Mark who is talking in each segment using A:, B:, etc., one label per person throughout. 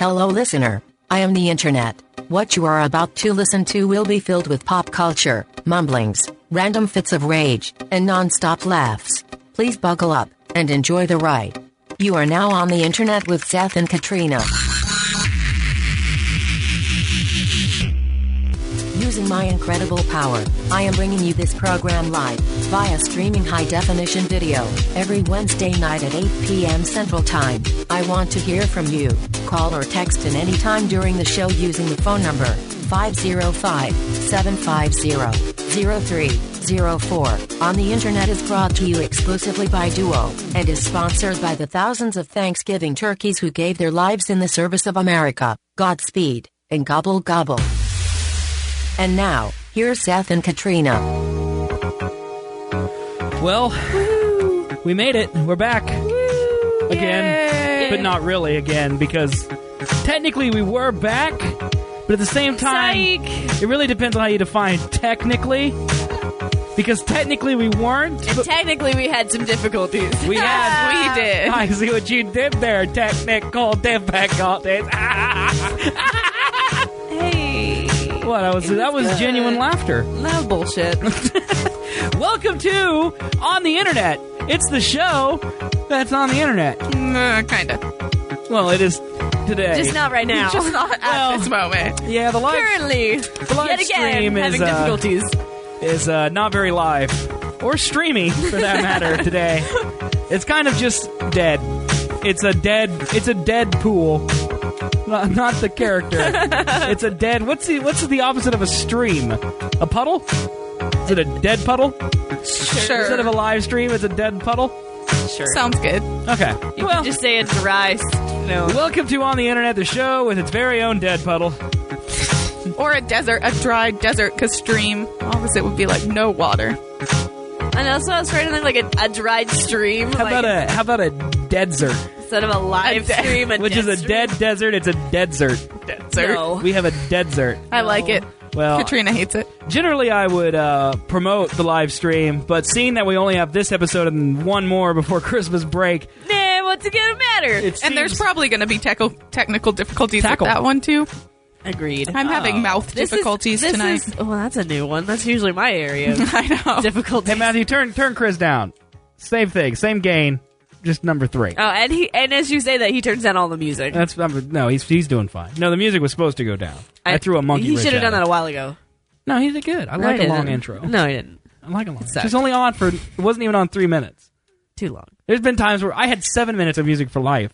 A: Hello, listener. I am the Internet. What you are about to listen to will be filled with pop culture, mumblings, random fits of rage, and non-stop laughs. Please buckle up and enjoy the ride. You are now on the Internet with Seth and Katrina. Using my incredible power, I am bringing you this program live, via streaming high-definition video, every Wednesday night at 8 p.m. Central Time. I want to hear from you. Call or text in any time during the show using the phone number 505-750-0304. On the Internet is brought to you exclusively by Duo, and is sponsored by the thousands of Thanksgiving turkeys who gave their lives in the service of America. Godspeed, and gobble gobble. And now, here's Seth and Katrina.
B: Well, we made it. We're back. Again.
C: Yay.
B: But not really again, because technically we were back, but at the same time, it really depends on how you define technically. Because technically we weren't.
C: And technically we had some difficulties.
B: We
C: did.
B: I see what you did there. Technical difficulties.
C: Hey.
B: What? That was genuine laughter.
C: No bullshit.
B: Welcome to On the Internet. It's the show that's on the Internet.
C: Kinda.
B: Well, it is today.
C: Just not right now.
D: Just not at this moment.
B: Yeah, the live
C: Currently,
B: stream
C: yet again, having difficulties.
B: Is not very live or streamy for that matter today. It's kind of just dead. It's a dead pool. Not the character. It's a dead. What's the opposite of a stream? A puddle? Is it a dead puddle?
D: Sure.
B: Instead of a live stream, it's a dead puddle?
C: Sure.
D: Sounds good.
B: Okay.
C: You can just say a dry. No.
B: Welcome to On the Internet, the show with its very own dead puddle.
D: Or a dry desert, because stream, opposite would be like no water.
C: I know, so I was trying to think like a dried stream.
B: How about a desert?
C: Instead of a live stream,
B: Which is a dead desert, it's a desert.
D: Desert.
C: No.
B: We have a desert.
D: I like it.
B: Well,
D: Katrina hates it.
B: generally I would promote the live stream, but seeing that we only have this episode and one more before Christmas break,
C: Nah, what's it gonna matter?
D: And there's probably going to be technical difficulties with that one, too.
C: Agreed.
D: I'm having mouth difficulties tonight.
C: Well, that's a new one. That's usually my area.
D: I know.
C: Difficulties.
B: Hey Matthew, turn Chris down. Same thing, same gain, just number 3.
C: Oh, and as you say that, he turns down all the music.
B: That's no, he's doing fine. No, the music was supposed to go down. I threw a monkey.
C: He
B: wrench
C: should have
B: at
C: done that
B: it.
C: a while ago.
B: No, he did good. I
C: No,
B: like
C: he
B: a long
C: didn't.
B: intro.
C: No, he didn't.
B: I like a long.
C: sucked.
B: She's only on for. It wasn't even on 3 minutes.
C: Too long.
B: There's been times where I had 7 minutes of music for life.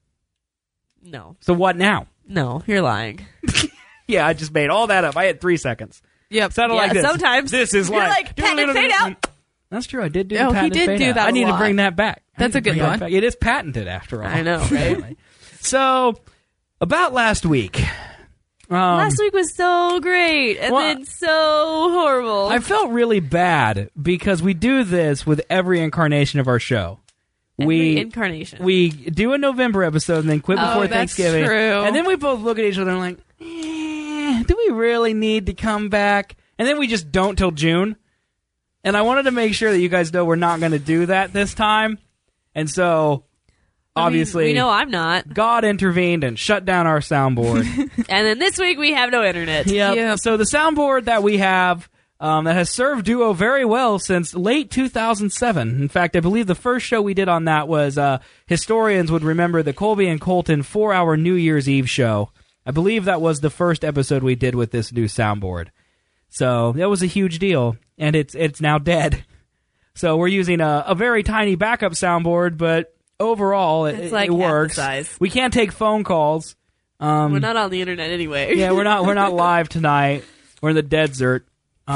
C: No.
B: So what now?
C: No, you're lying.
B: Yeah, I just made all that up. I had 3 seconds.
D: Yep.
B: Sounded like this.
C: Sometimes.
B: This is
C: you're
B: like
C: patent fade out.
B: That's true. I did do.
D: Oh, he
B: patented
D: did
B: fade
D: do
B: out.
D: that
B: I need
D: a
B: to
D: lot.
B: bring that back.
D: That's a good one.
B: It is patented after all.
C: I know, right?
B: So, about last week.
C: Last week was so great, and then so horrible.
B: I felt really bad because we do this with every incarnation of our show.
C: Every incarnation.
B: We do a November episode and then quit before
D: that's
B: Thanksgiving.
D: true.
B: And then we both look at each other and like, do we really need to come back? And then we just don't till June. And I wanted to make sure that you guys know we're not going to do that this time. And so, obviously,
C: we know I'm not.
B: God intervened and shut down our soundboard.
C: And then this week we have no internet.
B: Yep. So the soundboard that we have that has served Duo very well since late 2007. In fact, I believe the first show we did on that was historians would remember the Colby and Colton 4-hour New Year's Eve show. I believe that was the first episode we did with this new soundboard. So that was a huge deal, and it's now dead. So we're using a very tiny backup soundboard, but overall
C: It's like
B: it works.
C: half the size.
B: We can't take phone calls.
C: We're not on the internet anyway.
B: Yeah, we're not live tonight. We're in the desert.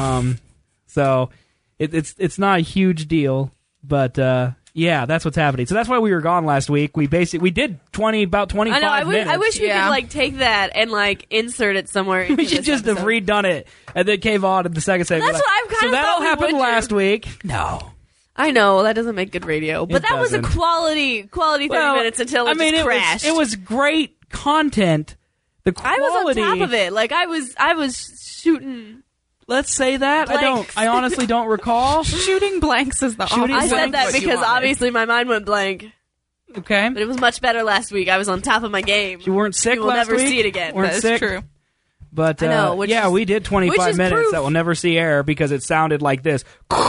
B: So it's not a huge deal, but yeah, that's what's happening. So that's why we were gone last week. We did about 25
C: I know.
B: minutes.
C: I wish we could take that and insert it somewhere.
B: We should just have redone it and then came on in the second segment.
C: That's what I've kind
B: so
C: of
B: that
C: thought
B: all
C: we
B: happened
C: would
B: last
C: do.
B: week. No.
C: I know that doesn't make good radio, but
B: It
C: that was a
B: doesn't.
C: quality 30 minutes until it just crashed.
B: it was great content. The quality.
C: I was on top of it. I was shooting.
B: Let's say that.
C: Blanks.
B: I honestly don't recall.
D: Shooting blanks is the
B: Shooting
D: opposite.
C: I said
D: of
C: that
D: what you
C: because
D: wanted.
C: obviously my mind went blank.
B: Okay.
C: But it was much better last week. I was on top of my game.
B: You weren't sick
C: You will
B: last
C: never
B: week?
C: see it again.
B: Weren't
D: That's
B: sick?
D: true.
B: But
C: I know, which is-
B: we did 25
C: which is
B: minutes
C: proof.
B: that will never see air because it sounded like this.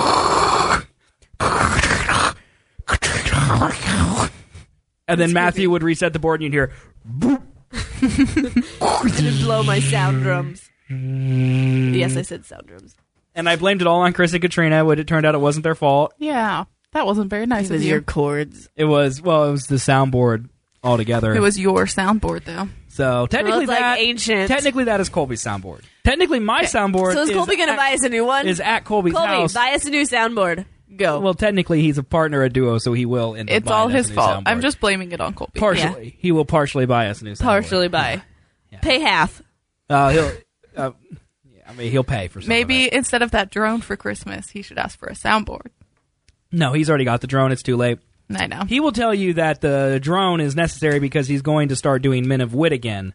B: And then Matthew would reset the board and you'd hear boop.
C: And blow my sound drums. Yes, I said sound drums.
B: And I blamed it all on Chris and Katrina, but it turned out it wasn't their fault.
D: Yeah, that wasn't very nice
C: It
D: of
C: was
D: you.
C: your chords.
B: It was the soundboard altogether.
D: It was your soundboard, though.
B: So technically
C: Well, it's like ancient.
B: Technically that is Colby's soundboard. Technically my soundboard
C: So is Colby going to buy us a new one?
B: is at Colby's
C: Colby,
B: house.
C: buy us a new soundboard. Go.
B: Well, technically he's a partner at Duo, so he will end up
D: It's
B: buying
D: all
B: us
D: his
B: a new
D: fault.
B: soundboard.
D: I'm just blaming it on Colby.
B: partially. He will partially buy us a new soundboard.
C: Partially buy.
B: Yeah.
C: Pay half.
B: He'll he'll pay for something.
D: Maybe instead of that drone for Christmas, he should ask for a soundboard.
B: No, he's already got the drone. It's too late.
D: I know.
B: He will tell you that the drone is necessary because he's going to start doing Men of Wit again,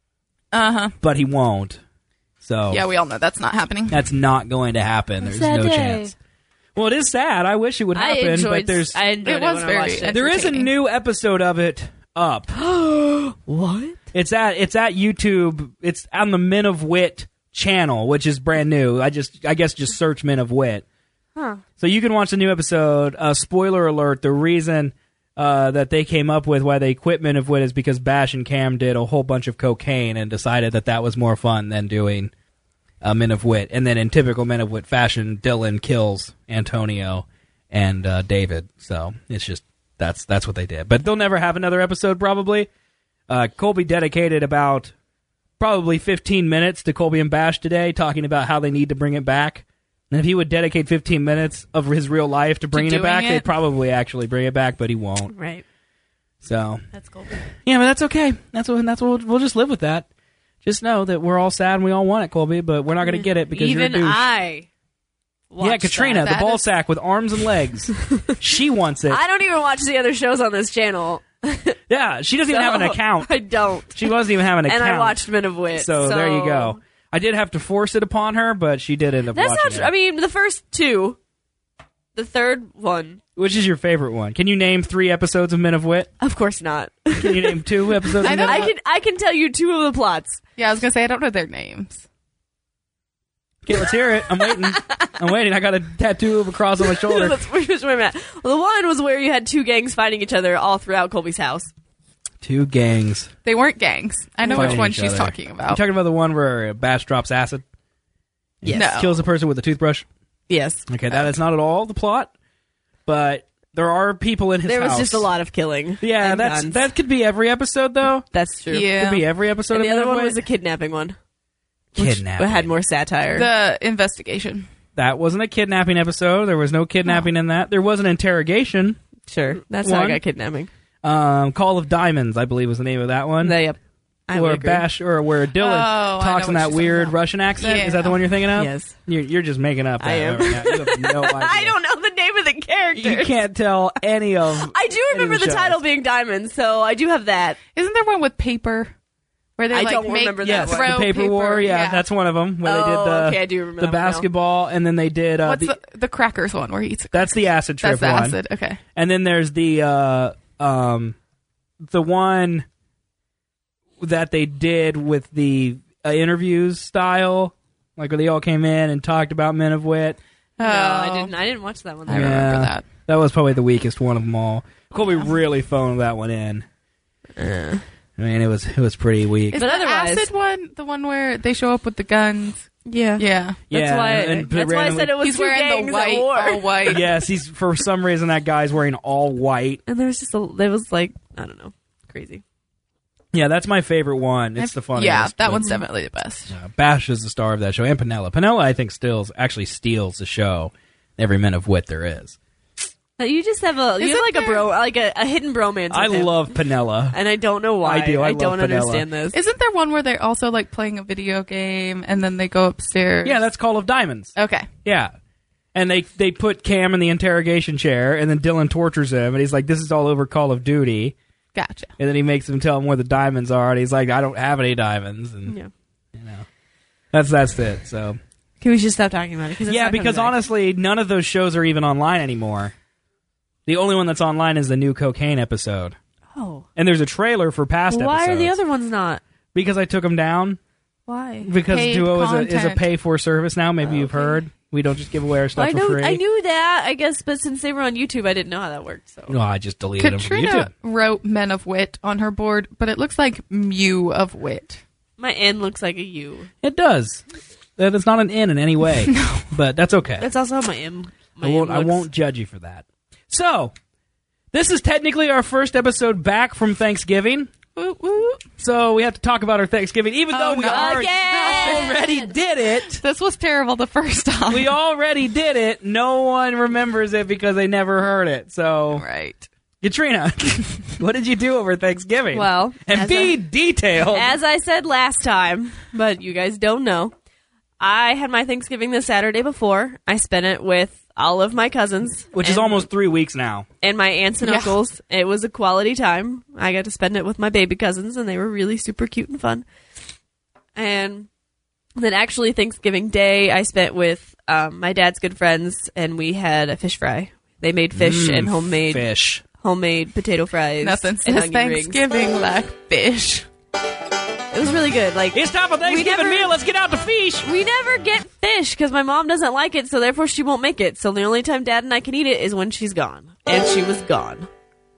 B: but he won't. So
D: Yeah, we all know that's not happening.
B: that's not going to happen. There's
C: Sad
B: no
C: day.
B: chance. Well, it is sad. I wish it would happen, but there's
C: I enjoyed
D: It was
C: when I
D: very
C: watched it.
B: there is a
D: entertaining.
B: new episode of it up.
C: What?
B: It's at YouTube. It's on the Men of Wit channel, which is brand new. I guess just search Men of Wit.
C: Huh.
B: So you can watch the new episode. Spoiler alert, the reason that they came up with why they quit Men of Wit is because Bash and Cam did a whole bunch of cocaine and decided that was more fun than doing Men of Wit. And then in typical Men of Wit fashion, Dylan kills Antonio and David. So it's just that's what they did. But they'll never have another episode probably. Colby dedicated about probably 15 minutes to Colby and Bash today, talking about how they need to bring it back. And if he would dedicate 15 minutes of his real life to bringing it back, they'd probably actually bring it back, but he won't.
C: Right.
B: So
C: That's cool.
B: yeah, but that's okay. That's what we'll just live with that. Just know that we're all sad and we all want it, Colby, but we're not going to get it because
C: Even
B: you're a douche.
C: I.
B: Yeah, Katrina,
D: that.
B: the ball sack with arms and legs. She wants it.
C: I don't even watch the other shows on this channel.
B: Yeah, she doesn't even have an
C: So,
B: account.
C: I don't.
B: She doesn't even have an account.
C: And I watched Men of Wit.
B: So there you go. I did have to force it upon her, but she did end up
C: That's
B: watching
C: not true.
B: it.
C: I mean, the first two. The third one.
B: Which is your favorite one? Can you name 3 episodes of Men of Wit?
C: Of course not.
B: Can you name 2 episodes of Men of Wit?
C: I can tell you 2 of the plots.
D: Yeah, I was going to say, I don't know their names.
B: Okay, let's hear it. I'm waiting. I got a tattoo of a cross on my shoulder.
C: That's where I'm at. Well, the one was where you had 2 gangs fighting each other all throughout Colby's house.
B: 2 gangs.
D: They weren't gangs. I know which
B: Fighting
D: one
B: each
D: she's
B: other.
D: talking
B: You
D: about.
B: talking about the one where Bash drops acid?
C: Yes.
D: No.
B: Kills a person with a toothbrush?
C: Yes.
B: Okay, that is not at all the plot, but there are people in his
C: There was
B: house.
C: just a lot of killing.
B: Yeah,
C: and guns.
B: that could be every episode, though.
C: That's true.
D: Yeah.
B: Could be every episode
C: And
B: of
C: the other
B: Men of
C: one
B: Wit.
C: was a kidnapping one.
B: Kidnapping.
C: It had more satire.
D: The investigation.
B: That wasn't a kidnapping episode. There was no kidnapping in that. There was an interrogation.
C: Sure. That's how I
B: One.
C: got kidnapping.
B: Call of Diamonds, I believe was the name of that one.
C: Yep. I would
B: Where
C: agree.
B: Bash or where Dylan
D: I
B: talks
D: know
B: in
D: what
B: that
D: you're
B: weird
D: talking about.
B: Russian accent. Is that the
D: Yeah.
B: one you're thinking of?
C: Yes.
B: You're just making up that
C: I am.
B: right now. You have no idea.
C: I don't know the name of the character.
B: You can't tell any of.
C: I do remember
B: any of
C: the
B: shows.
C: title being Diamonds, so I do have that.
D: Isn't there one with paper? Where they
C: I
D: like
C: don't
D: make
C: remember that
B: Yes,
C: one.
B: the
D: throw
B: paper war. Yeah, that's one of them. Where they did the
C: okay, I do remember
B: the
C: that one now.
B: basketball, and then they did
D: What's the crackers one where he eats?
B: that's the acid trip
D: That's the
B: one.
D: acid. Okay.
B: And then there's the one that they did with the interviews style, like where they all came in and talked about Men of Wit.
C: No, I didn't. I didn't watch that one.
D: I remember that.
B: That was probably the weakest one of them all. Colby really phoned that one in. I mean, it was pretty weak.
D: Is
C: But
D: the
C: otherwise-
D: acid one the one where they show up with the guns?
C: Yeah.
D: Yeah.
B: Yeah,
C: That's
B: and
C: why. That's why I
B: randomly-
C: said it was
D: He's
C: 2
D: wearing
C: gangs
D: the white,
C: at war.
D: all white.
B: Yes, he's for some reason that guy's wearing all white.
C: And there was just there was like, I don't know, crazy.
B: Yeah, that's my favorite one. It's the funniest.
D: Yeah, that
B: but-
D: one's definitely the best.
B: Bash is the star of that show, and Penella. Penella, I think, actually steals the show. Every Men of Wit there is.
C: You just have a
D: Isn't
C: like
D: there-
C: a hidden bromance.
B: I
C: with him.
B: love Penella.
C: and I don't know why.
B: I do. I
C: don't
B: love Penella.
C: understand this.
D: Isn't there one where they're also like playing a video game and then they go upstairs?
B: Yeah, that's Call of Diamonds.
D: Okay.
B: Yeah. And they put Cam in the interrogation chair, and then Dylan tortures him, and he's like, this is all over Call of Duty.
D: Gotcha.
B: And then he makes him tell him where the diamonds are, and he's like, I don't have any diamonds. And,
C: Yeah.
B: you know, that's it. So,
C: Can we just stop talking about it?
B: yeah, because honestly, none of those shows are even online anymore. The only one that's online is the new Cocaine episode.
C: Oh.
B: And there's a trailer for past episodes.
C: Why are the other ones not?
B: Because I took them down.
C: Why?
B: Because
D: Paid
B: Duo is a
D: content.
B: pay-for service now. Maybe you've heard. We don't just give away our stuff for free.
C: I knew that, I guess, but since they were on YouTube, I didn't know how that worked. So
B: No, I just deleted them from YouTube.
D: Katrina wrote Men of Wit on her board, but it looks like Mew of Wit.
C: my N looks like a U.
B: It does. That is not an N in any way. But that's okay.
C: That's also how my M. My
B: I
C: M looks.
B: won't judge you for that. So, this is technically our first episode back from Thanksgiving.
D: Woo, woo.
B: So we have to talk about our Thanksgiving, even though we
D: no.
B: already did it.
D: This was terrible the first time.
B: We already did it. No one remembers it because they never heard it. So,
D: Right.
B: Katrina, what did you do over Thanksgiving?
C: Well,
B: and
C: as
B: be detailed.
C: As I said last time, but you guys don't know, I had my Thanksgiving the Saturday before. I spent it with all of my cousins.
B: Which is
C: and-
B: almost 3 weeks now.
C: And my aunts and
D: Yeah.
C: uncles. It was a quality time. I got to spend it with my baby cousins, and they were really super cute and fun. And then actually Thanksgiving Day, I spent with my dad's good friends, and we had a fish fry. They made fish and homemade potato fries.
D: Nothing
C: and
D: says
C: onion rings.
D: Thanksgiving like fish.
C: It was really good. Like,
B: It's time for Thanksgiving
C: never-
B: meal. Let's get out to fish.
C: we never get fish because my mom doesn't like it, so therefore she won't make it. So the only time Dad and I can eat it is when she's gone. And she was gone.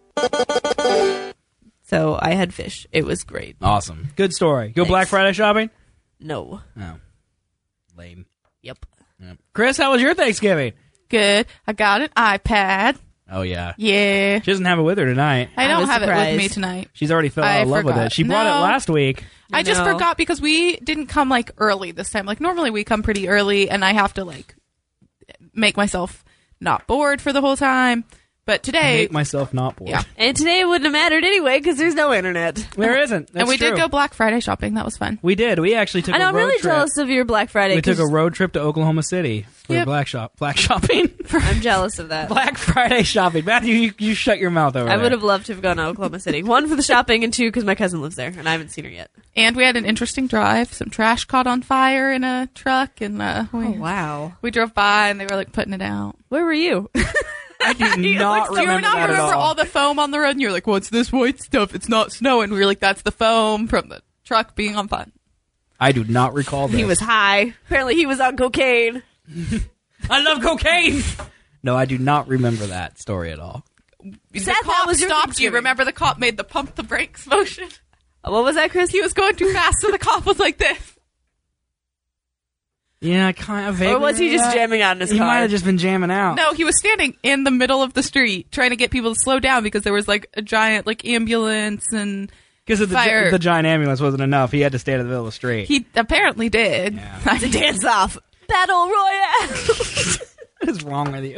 C: So I had fish. It was great.
B: Awesome. Good story. Go
C: Thanks.
B: Black Friday shopping?
C: No.
B: Oh. Lame.
C: Yep.
B: Yep. Chris, how was your Thanksgiving?
D: Good. I got an iPad.
B: Oh, yeah.
D: Yeah.
B: She doesn't have it with her tonight.
D: I
C: I
D: don't
C: was
D: have it with
C: surprised.
D: me tonight.
B: She's already fell out
D: I
B: of love with
D: forgot.
B: it. She brought it
D: No.
B: last week.
D: I just
C: know.
D: forgot because we didn't come like early this time. Like normally we come pretty early and I have to like make myself not bored for the whole time. But
B: I
D: today,
B: make myself not bored.
D: Yeah.
C: And today it wouldn't have mattered anyway because there's no internet.
B: There isn't. That's
D: and we
B: true.
D: did go Black Friday shopping. That was fun.
B: We did. We actually took
C: And
B: a
C: I'm
B: road
C: really
B: trip.
C: jealous of your Black Friday.
B: We took a
C: 'cause
B: road trip to Oklahoma City for
D: Yep.
B: black shopping.
C: I'm jealous of that.
B: Black Friday shopping. Matthew, you shut your mouth over
C: I
B: there.
C: would have loved to have gone to Oklahoma City. One, for the shopping, and two, because my cousin lives there, and I haven't seen her yet.
D: And we had an interesting drive. Some trash caught on fire in a truck, and
C: Wow.
D: we drove by, and they were like putting it out.
C: Where were you?
B: I do not
D: Do you
B: remember
D: not
B: that
D: remember
B: at
D: all the foam on the road? And you're like, "What's this white stuff? It's not snow." And we were like, "That's the foam from the truck being on fire."
B: I do not recall this.
C: He was high. Apparently he was on cocaine.
B: I love cocaine. No, I do not remember that story at all.
D: The
C: Seth, how
D: cop
C: was your
D: stopped you.
C: Thanksgiving?
D: Remember, the cop made the pump the brakes motion.
C: What was that, Chris?
D: He was going too fast, so the cop was like this.
B: Yeah, kind of.
C: Or was he just jamming out in his
B: He
C: car?
B: might have just been jamming out.
D: No, he was standing in the middle of the street trying to get people to slow down because there was like a giant like ambulance and
B: because
D: fire.
B: the giant ambulance wasn't enough. He had to stand in the middle of the street.
D: he apparently did.
B: Yeah.
C: It's a dance off. Battle Royale.
B: What is wrong with you?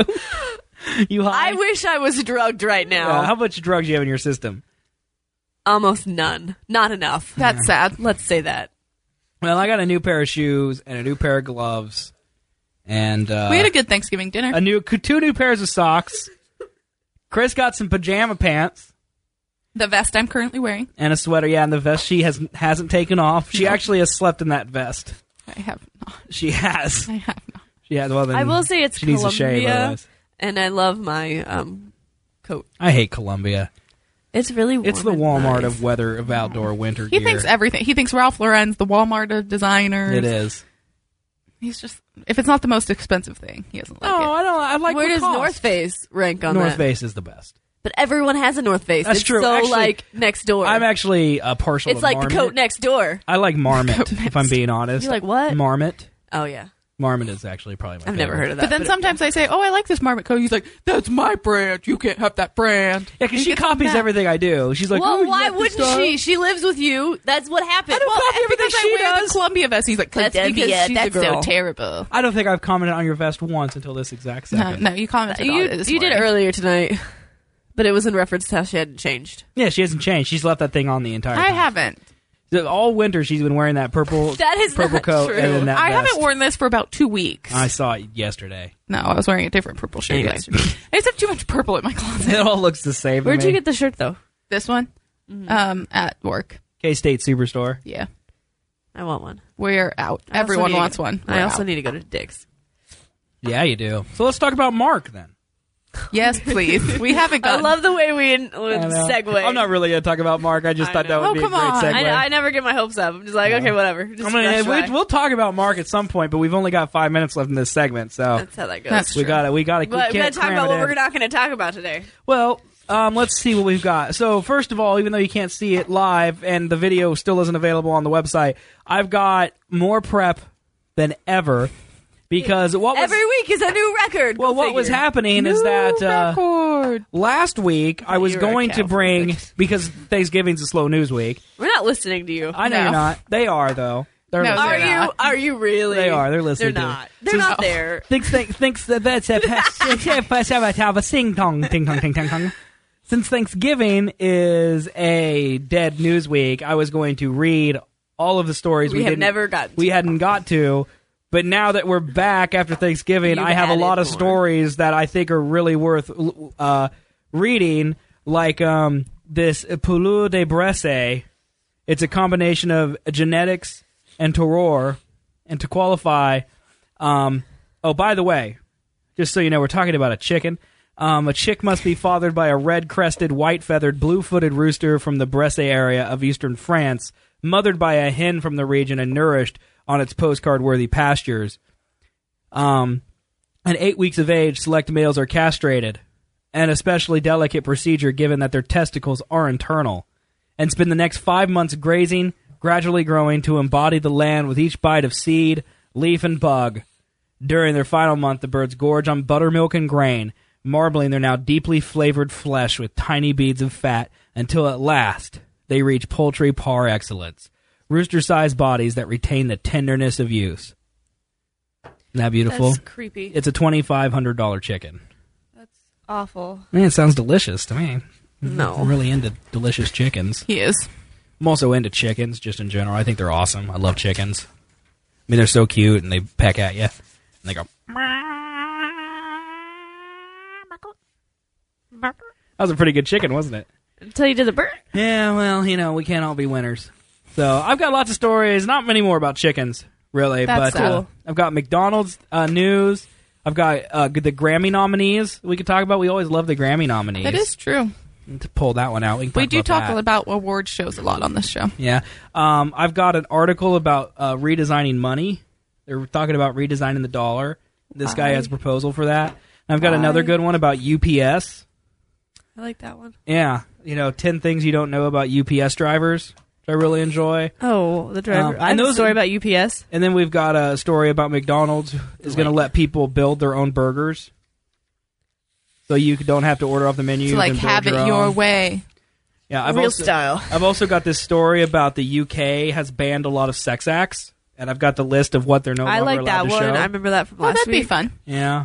B: You high?
C: I wish I was drugged right now.
B: How much drugs do you have in your system?
C: Almost none. Not enough.
D: That's sad.
C: Let's say that.
B: Well, I got a new pair of shoes and a new pair of gloves, and
D: We had a good Thanksgiving dinner.
B: two new pairs of socks. Chris got some pajama pants
D: The vest I'm currently wearing.
B: and a sweater. Yeah, and the vest she hasn't taken off. She
D: No.
B: actually has slept in that vest.
D: I have not.
B: She has.
D: I have not.
B: She has. Well, then
C: I will say it's
B: she needs to shave.
C: Columbia,
B: Otherwise.
C: and I love my coat.
B: I hate Columbia.
C: It's really warm.
B: It's the
C: and
B: Walmart
C: nice.
B: of weather of outdoor winter
D: He
B: gear.
D: thinks everything. He thinks Ralph Lauren's the Walmart of designers.
B: It is.
D: He's just, if it's not the most expensive thing, he doesn't like
B: No,
D: it.
B: I don't. I like
C: Where does
B: Lacoste.
C: North Face rank on
B: North
C: that?
B: Face is the best.
C: But everyone has a North Face.
B: That's
C: it's
B: true.
C: so
B: Actually,
C: like next door.
B: I'm actually partial.
C: it's
B: to
C: like
B: Marmot.
C: the coat next door.
B: I like Marmot.
D: Coat
B: If I'm being honest,
C: You like what?
B: Marmot.
C: Oh yeah,
B: Marmot is actually probably my
C: I've
B: favorite.
C: never heard of that.
D: But then sometimes I say, "Oh, I like this Marmot coat." He's like, "That's my brand. You can't have that brand."
B: Yeah, because
D: He
B: she
D: gets
B: copies
D: mad.
B: everything I do. She's like,
C: well,
B: "Oh, you
C: why
B: like this
C: wouldn't
B: style?"
C: she? She lives with you. That's what happened.
B: I don't
C: Well,
B: copy everything
D: because I
B: she
D: wear
B: does.
D: the Columbia vest. He's like,
C: That's
D: because
C: Columbia,
D: she's
C: that's
D: a girl.
C: so
D: terrible.
B: I don't think I've commented on your vest once until this exact second.
D: No, you commented on it this
C: you did
D: morning.
C: earlier tonight, but it was in reference to how she hadn't changed.
B: Yeah, she hasn't changed. She's left that thing on the entire time.
D: I haven't.
B: All winter she's been wearing that purple
C: That is
B: purple
C: not
B: coat
C: true.
B: and then that
D: I
B: vest.
D: haven't worn this for about 2 weeks.
B: I saw it yesterday.
D: No, I was wearing a different purple shirt
C: Anyway.
D: yesterday. I just have too much purple in my closet.
B: It all looks the same.
C: Where'd
B: to
C: you
B: me.
C: get the shirt though?
D: This one, at work.
B: K-State Superstore?
D: Yeah,
C: I want one.
D: we're out.
C: I also
D: Everyone
C: need to
D: wants
C: go-
D: one.
C: I
D: We're
C: also
D: out.
C: need to go to Dick's.
B: Yeah, you do. So let's talk about Mark then.
D: Yes, please. We haven't
C: I
D: gotten.
C: love the way we
B: I know.
C: segue.
B: I'm not really going to talk about Mark. I just
C: I
B: thought that
C: know.
B: would be a
D: Oh,
B: great
D: come on.
B: segue.
C: I never get my hopes up. I'm just like, okay, whatever. Just
B: I mean,
C: rush by.
B: we'll talk about Mark at some point, but we've only got 5 minutes left in this segment, so
C: That's how that goes.
D: That's
B: we
D: true.
B: got to. We
C: But we gotta
B: can't
C: talk
B: cram
C: about
B: it
C: what
B: in.
C: we're not going to talk about today.
B: Well, let's see what we've got. So first of all, even though you can't see it live and the video still isn't available on the website, I've got more prep than ever because
C: Every week is a new record.
B: well,
C: Go
B: what was
C: figure.
B: happening is that
D: record.
B: last week I was
C: you were a
B: going to
C: cow for a
B: bring
C: second.
B: because Thanksgiving's a slow news week.
C: We're not listening to you.
B: I know
D: No.
B: you're not. They are though. They're
D: No,
B: listening.
C: Are
D: they're
C: you?
D: not.
C: Are you really?
B: They are. They're listening.
C: They're
B: to
C: not.
B: it.
C: They're not there.
B: Thinks that that's a sing tong ting tong ting tong. Since Thanksgiving is a dead news week, I was going to read all of the stories
C: We have
B: didn't-
C: never gotten
B: we
C: to.
B: hadn't got to. But now that we're back after Thanksgiving,
C: You've
B: I have a lot
C: added
B: of
C: more.
B: stories that I think are really worth reading, like this Poulet de Bresse. It's a combination of genetics and terroir. And to qualify, oh, by the way, just so you know, we're talking about a chicken. A chick must be fathered by a red-crested, white-feathered, blue-footed rooster from the Bresse area of eastern France, mothered by a hen from the region and nourished on its postcard-worthy pastures. At 8 weeks of age, select males are castrated, an especially delicate procedure given that their testicles are internal, and spend the next 5 months grazing, gradually growing to embody the land with each bite of seed, leaf, and bug. During their final month, the birds gorge on buttermilk and grain, marbling their now deeply flavored flesh with tiny beads of fat until at last they reach poultry par excellence, rooster-sized bodies that retain the tenderness of youth. Isn't that beautiful?
C: That's creepy.
B: It's a $2,500 chicken.
C: Awful.
B: Man, it sounds delicious to me.
C: No.
B: I'm really into delicious chickens.
D: He is.
B: I'm also into chickens, just in general. I think they're awesome. I love chickens. I mean, they're so cute, and they peck at you. And they go... That was a pretty good chicken, wasn't it?
C: Until you did the bird.
B: Yeah, well, you know, we can't all be winners. So I've got lots of stories, not many more about chickens, really.
D: That's
B: but
D: cool.
B: I've got McDonald's news. I've got the Grammy nominees we could talk about. We always love the Grammy nominees.
D: That is true.
B: To pull that one out. We, can
D: We do talk
B: that.
D: about award shows a lot on this show.
B: Yeah. I've got an article about redesigning money. They're talking about redesigning the dollar. This guy has a proposal for that. And I've got another good one about UPS.
C: I like that one.
B: Yeah. 10 things you don't know about UPS drivers, which I really enjoy.
C: Oh, the driver.
B: And
C: I have a
B: those-
C: story about UPS.
B: And then we've got a story about McDonald's is going to let people build their own burgers. So you don't have to order off the menu.
D: To like
B: and build
D: have it
B: your
D: your
B: own.
D: way.
B: Yeah, I've
C: Real
B: also,
C: style.
B: I've also got this story about the UK has banned a lot of sex acts, and I've got the list of what they're no
C: I
B: longer
C: like
B: allowed
C: that
B: to
C: one.
B: show.
C: I remember that from
D: Oh,
C: last
D: that'd
C: week.
D: be fun.
B: Yeah.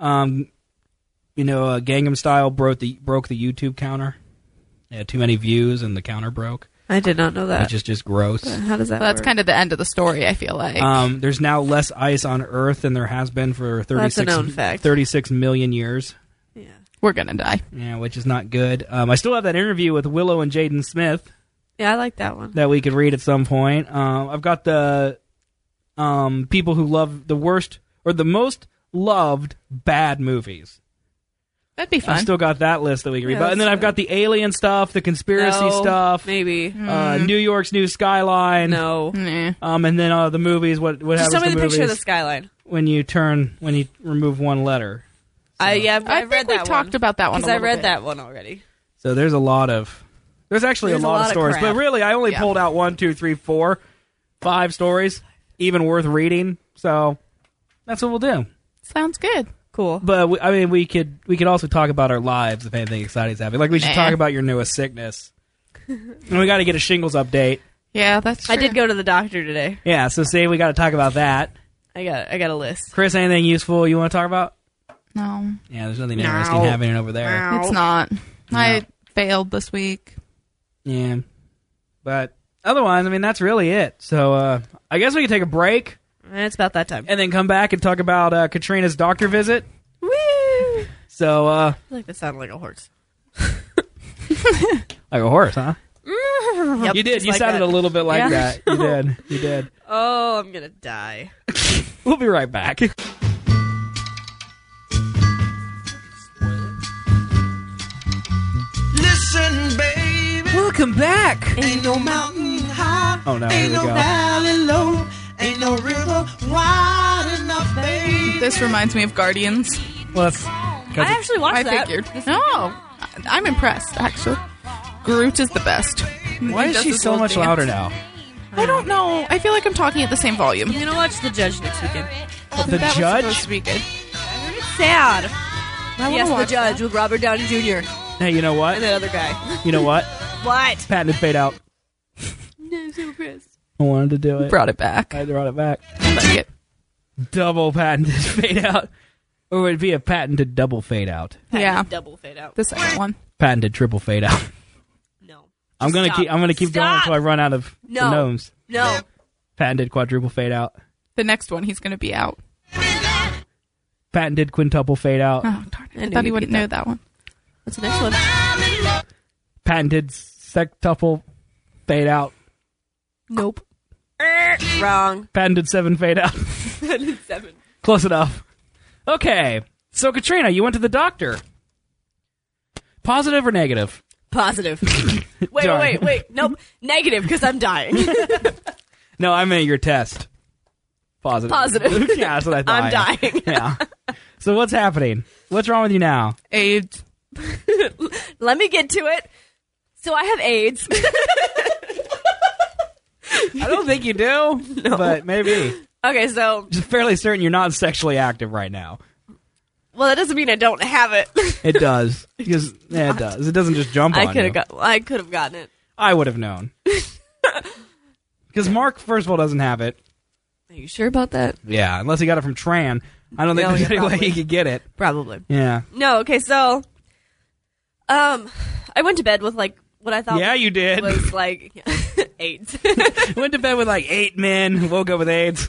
B: Gangnam Style broke the YouTube counter. It had too many views, and the counter broke,
C: I did not know that.
B: which is just gross.
C: How does that
D: Well, that's
C: work?
D: kind of the end of the story, I feel like.
B: There's now less ice on Earth than there has been for
C: That's a known fact.
B: 36 million years.
C: Yeah.
D: We're going to die.
B: Yeah, which is not good. I still have that interview with Willow and Jaden Smith
C: Yeah, I like that one.
B: that we could read at some point. I've got the people who love the worst or the most loved bad movies.
D: That'd be fun.
B: I've still got that list that we can read.
C: Yeah,
B: About. And then
C: that's
B: I've got the alien stuff, the conspiracy
C: No,
B: stuff,
C: Maybe.
B: New York's new skyline.
C: No.
D: Nah.
B: And then the movies. What
C: Just
B: happens
C: show me
B: to
C: the picture of the
B: movies
C: skyline.
B: when you remove one letter.
C: I
D: I
C: read
D: think we
C: that
D: talked about that one a
C: because I
D: little
C: read
D: bit.
C: that one already.
B: So there's there's actually
C: There's
B: a lot of stories,
C: crap.
B: but really I only
D: Yeah.
B: pulled out 1, 2, 3, 4, 5 stories, even worth reading. So that's what we'll do.
D: Sounds good.
C: Cool.
B: But we could also talk about our lives if anything exciting is happening. Like we should
D: Nah.
B: talk about your newest sickness, and we got to get a shingles update.
D: Yeah, that's true.
C: I did go to the doctor today.
B: Yeah, so see, we got to talk about that.
C: I got a list.
B: Chris, anything useful you want to talk about?
D: No,
B: Yeah, there's nothing interesting happening over there.
D: it's not. I failed this week.
B: Yeah, but otherwise, that's really it. So I guess we can take a break
C: It's about that time.
B: and then come back and talk about Katrina's doctor visit.
C: Woo!
B: So,
C: I feel like that sounded like a horse.
B: like a horse, huh?
C: Yep,
B: You did.
C: just
B: You
C: like
B: sounded
C: that.
B: a little bit like
C: Yeah.
B: that. You did. You did.
C: Oh, I'm gonna die.
B: We'll be right back.
E: Listen, baby.
B: Welcome back.
E: Ain't no mountain high.
B: Oh, no,
E: Ain't
B: here we
E: no
B: go.
E: valley low. Ain't no river wide enough, baby.
D: This reminds me of Guardians.
B: Well, that's
C: I actually watched
D: I
C: that.
D: figured. No, I'm impressed, actually. Groot is the best.
B: why
D: He
B: is
D: does
B: she
D: his
B: so
D: little
B: much
D: dance.
B: louder now?
D: I don't know. I feel like I'm talking at the same volume.
C: I'm gonna watch The Judge next weekend.
B: The
D: that
B: Judge?
D: was supposed to be good.
C: It's sad.
D: I
C: Yes,
D: wanna
C: The
D: watch
C: Judge with Robert Downey Jr.
B: Hey, you know what?
C: and that other guy.
B: You know what?
C: What?
B: Patented fade out.
C: No, so pissed.
B: I wanted to do it.
D: Brought it back.
B: I brought it back.
D: I like it.
B: Double patented fade out. Or would it be a patented double fade out?
D: Yeah.
C: Double fade out.
D: The second one.
B: Patented triple fade out.
C: No.
B: I'm gonna
C: Stop.
B: keep going
C: Stop.
B: until I run out of the
C: No.
B: gnomes.
C: No.
B: Patented quadruple fade out.
D: The next one, he's going to be out.
B: Patented quintuple fade out.
D: Oh, darn it.
C: I
D: I
C: knew
D: thought he
C: you'd
D: wouldn't
C: get
D: know that one.
C: What's the next one?
B: Patented sextuple fade out.
C: Nope. Wrong.
B: Patented 7 fade out.
C: 7.
B: Close enough. Okay. So, Katrina, you went to the doctor. Positive or negative?
C: Positive. Wait,
B: Darn.
C: wait. Nope. Negative, because I'm dying.
B: No, I meant your test. Positive.
C: Positive.
B: Yeah, that's what I thought.
C: I'm dying.
B: Yeah. So what's happening? What's wrong with you now?
D: AIDS.
C: Let me get to it. So I have AIDS.
B: I don't think you do, but maybe.
C: Okay, so,
B: Just fairly certain you're not sexually active right now.
C: well, that doesn't mean I don't have it.
B: It does. Because, yeah, it does. It doesn't just jump on
C: I could
B: you.
C: have gotten it.
B: I would have known. Because Mark, first of all, doesn't have it.
C: Are you sure about that?
B: Yeah, unless he got it from Tran. I don't think
C: No,
B: there's
C: yeah,
B: any way
C: probably.
B: he could get it.
C: Probably.
B: Yeah.
C: No, okay, so, I went to bed with, like, what I thought
B: Yeah, you did.
C: was, like, AIDS.
B: Went to bed with like 8 men, woke up with AIDS.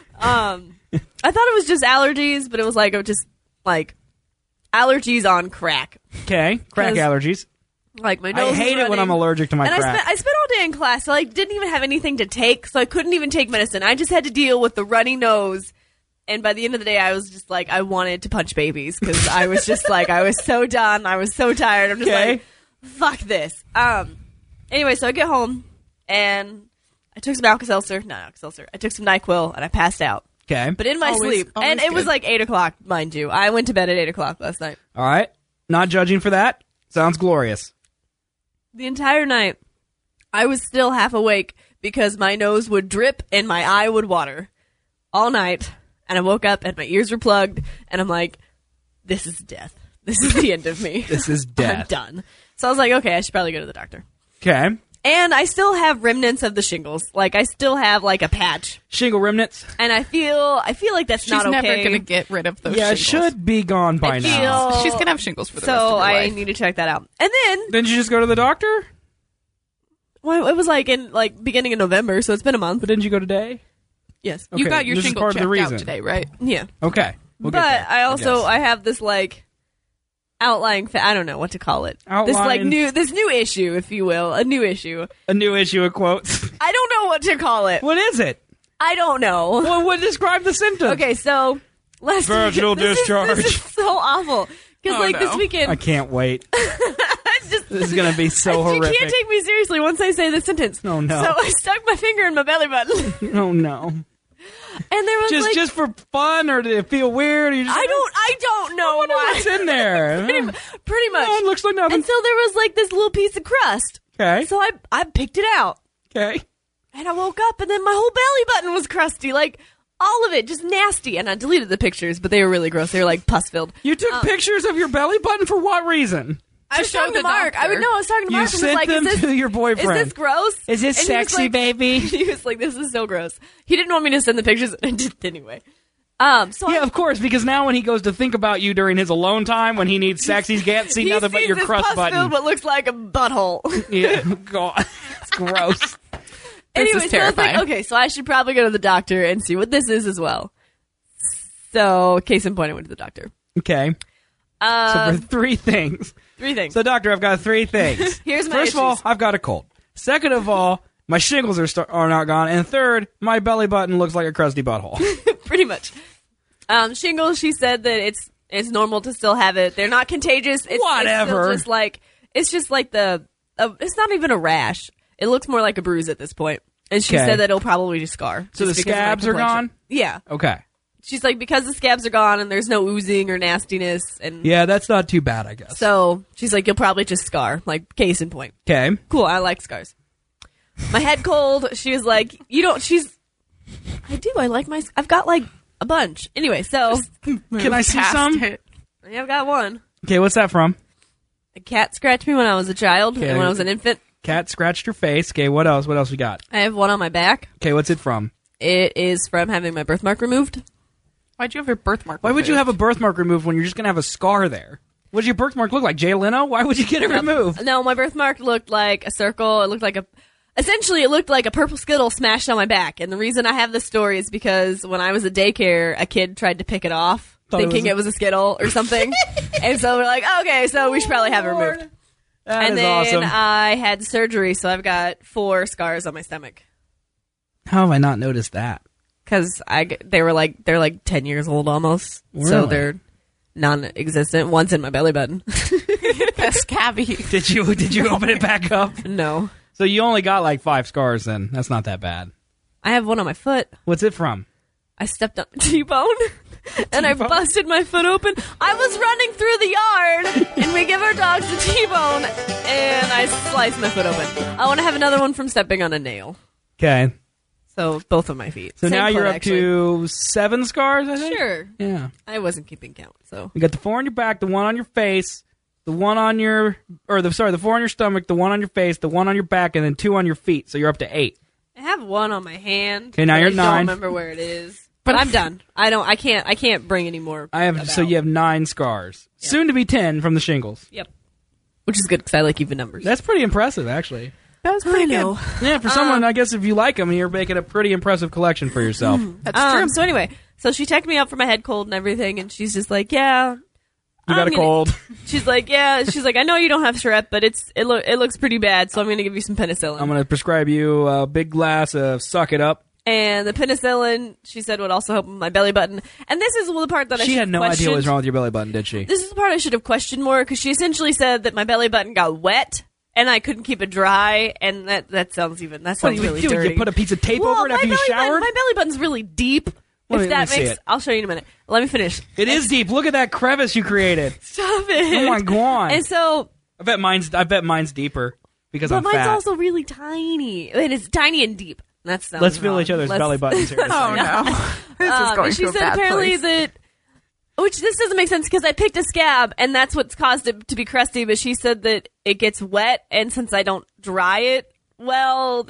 C: I thought it was just allergies, but it was like allergies on crack.
B: Okay, crack
C: 'Cause
B: allergies.
C: Like my
B: I
C: nose.
B: hate
C: was
B: it when I'm
C: running.
B: allergic to my
C: And
B: crack.
C: I spent all day in class, so I didn't even have anything to take, so I couldn't even take medicine. I just had to deal with the runny nose. And by the end of the day, I was just like, I wanted to punch babies because I was just like, I was so done. I was so tired. I'm just
B: Okay.
C: like, fuck this. Anyway, so I get home and I took some Alka-Seltzer. Not Alka-Seltzer. I took some NyQuil and I passed out.
B: Okay.
C: But in my
D: Always-
C: sleep.
D: always
C: And it was
D: good.
C: like 8 o'clock, mind you. I went to bed at 8 o'clock last night.
B: All right. Not judging for that. Sounds glorious.
C: The entire night, I was still half awake because my nose would drip and my eye would water all night. And I woke up and my ears were plugged. And I'm like, this is death. This is the end of me.
B: This is
C: I'm
B: death.
C: done. So I was like, okay, I should probably go to the doctor.
B: Okay.
C: And I still have remnants of the shingles. Like, I still have, like, a patch.
B: Shingle remnants.
C: And I feel like that's
D: She's
C: not okay.
D: never going to get rid of those
B: Yeah, it
D: shingles.
B: should be gone by
C: I
B: now.
C: feel-
D: She's going to have shingles for the rest of
C: So
D: her
C: I
D: life.
C: need to check that out. And then,
B: Didn't you just go to the doctor?
C: well, it was like in, like, beginning of November, so it's been a month.
B: But didn't you go today?
C: Yes.
D: You
B: Okay,
D: got your
B: this is
D: shingle
B: part of the
D: checked
B: reason.
D: out today, right?
C: Yeah.
B: Okay. We'll
C: but
B: get there,
C: I also
B: guess.
C: I have this like outlying I don't know what to call it. This like
B: Outline-
C: this new issue, if you will, a new issue.
B: a new issue of quotes.
C: I don't know what to call it.
B: What is it?
C: I don't know.
B: What would describe the symptoms?
C: Okay, so last
B: Vaginal
C: this
B: discharge.
C: This is so awful because
D: Oh,
C: like
D: no.
C: this weekend
B: I can't wait.
C: it's just
B: This is going to be so
C: you
B: horrific.
C: can't take me seriously once I say the sentence.
B: Oh, no.
C: So I stuck my finger in my belly button,
B: Oh, no.
C: and there was like
B: Just for fun, or did it feel weird? Or you just
C: I don't know why.
B: what's in there.
C: Pretty much.
B: No, it looks like nothing.
C: And so there was like this little piece of crust.
B: Okay.
C: So I picked it out.
B: Okay.
C: And I woke up and then my whole belly button was crusty. Like, all of it, just nasty. And I deleted the pictures, but they were really gross. They were like pus filled.
B: You took pictures of your belly button for what reason?
C: I was
D: show
C: talking to
D: the
C: Mark.
D: doctor.
C: I was talking to
B: You
C: Mark and was
B: sent
C: like,
B: them
C: is this,
B: to your
C: is
B: boyfriend.
C: this gross?
B: Is this
C: And he was
B: sexy,
C: like-
B: baby?
C: He was like, this is so gross. He didn't want me to send the pictures, and I did anyway. So
B: Yeah, of course, because now when he goes to think about you during his alone time, when he needs sex, he can't see
C: he
B: nothing but
C: sees
B: your
C: this
B: crust
C: pus-filled
B: button.
C: what looks like a butthole.
B: Yeah, God, it's gross.
C: Anyway,
D: is
C: so I was like,
D: terrifying.
C: okay, so I should probably go to the doctor and see what this is as well. So, case in point, I went to the doctor.
B: Okay, so for 3 things.
C: 3 things.
B: So, doctor, I've got 3 things.
C: Here's my
B: First of all,
C: issues.
B: I've got a cold. Second of all, my shingles are not gone. And third, my belly button looks like a crusty butthole.
C: Pretty much. Shingles, she said that it's normal to still have it. They're not contagious. It's
B: Whatever.
C: It's still just like It's just like it's not even a rash. It looks more like a bruise at this point. And she said that it'll probably just scar.
B: So the scabs are gone?
C: Yeah.
B: Okay.
C: She's like, because the scabs are gone and there's no oozing or nastiness. And
B: yeah, that's not too bad, I guess.
C: So she's like, you'll probably just scar. Like, case in point.
B: Okay.
C: Cool, I like scars. My head cold, she was like, I do, I've got like a bunch. Anyway, so.
B: Can I see some?
C: Yeah, I've got one.
B: Okay, what's that from?
C: A cat scratched me when I was a child and when I was an infant.
B: Cat scratched your face. Okay, what else? What else we got?
C: I have one on my back.
B: Okay, what's it from?
C: It is from having my birthmark removed.
D: Why'd you have your birthmark
B: Why would you have a birthmark removed when you're just going to have a scar there? What does your birthmark look like? Jay Leno? Why would you get it removed?
C: No, my birthmark looked like a circle. It looked like essentially it looked like a purple Skittle smashed on my back. And the reason I have this story is because when I was at daycare, a kid tried to pick it off, thinking it was a Skittle or something. And so we're like, okay, so we should probably have it removed.
B: That is
C: then
B: awesome.
C: I had surgery, so I've got 4 scars on my stomach.
B: How have I not noticed that?
C: Because they're like 10 years old almost,
B: Really?
C: so they're non-existent. One's in my belly button.
D: That's scabby.
B: Did you open it back up?
C: No,
B: So you only got like 5 scars then. That's not that bad.
C: I have one on my foot.
B: What's it from?
C: I stepped on a T-bone and I busted my foot open. I was running through the yard and we give our dogs a T-bone and I sliced my foot open. I want to have another one from stepping on a nail.
B: Okay.
C: So both of my feet.
B: So
C: Same
B: now you're
C: foot,
B: up
C: actually.
B: to 7 scars, I think?
C: Sure.
B: Yeah.
C: I wasn't keeping count, so.
B: You got the 4 on your back, the 1 on your face, the 4 on your stomach, the 1 on your face, the 1 on your back, and then 2 on your feet. So you're up to 8.
C: I have one on my hand.
B: Okay, now you're
C: I
B: at
C: don't
B: 9.
C: remember where it is. But I'm done. I can't bring any more.
B: So you have 9 scars.
C: Yeah.
B: Soon to be 10 from the shingles.
C: Yep. Which is good because I like even numbers.
B: That's pretty impressive, actually.
D: That was pretty
C: I know.
D: good.
B: Yeah, for someone, I guess if you like them, you're making a pretty impressive collection for yourself.
D: That's true.
C: So anyway, so she checked me out for my head cold and everything, and she's just like, yeah.
B: You got a cold.
C: She's like, yeah. She's like, I know you don't have strep, but it looks pretty bad, so I'm going to give you some penicillin.
B: I'm going to prescribe you a big glass of Suck It Up.
C: And the penicillin, she said, would also help with my belly button. And this is the part that I should have questioned.
B: She had no idea what was wrong with your belly button, did she?
C: This is the part I should have questioned more, because she essentially said that my belly button got wet, and I couldn't keep it dry, and that sounds really
B: do?
C: dirty.
B: You put a piece of tape over it after you showered?
C: My belly button's really deep.
B: Let
C: If
B: me
C: that
B: see
C: makes,
B: it.
C: I'll show you in a minute. Let me finish.
B: It is deep. Look at that crevice you created.
C: Stop it.
B: Oh my god.
C: And so,
B: I bet mine's deeper because
C: but
B: I'm
C: mine's
B: fat.
C: also really tiny. And it's tiny and deep. That sounds
B: Let's feel
C: wrong.
B: each other's belly buttons here.
D: Oh no. This is going
C: and she
D: to a
C: said
D: bad
C: apparently
D: place.
C: that, which this doesn't make sense because I picked a scab and that's what's caused it to be crusty. But she said that it gets wet, and since I don't dry it well,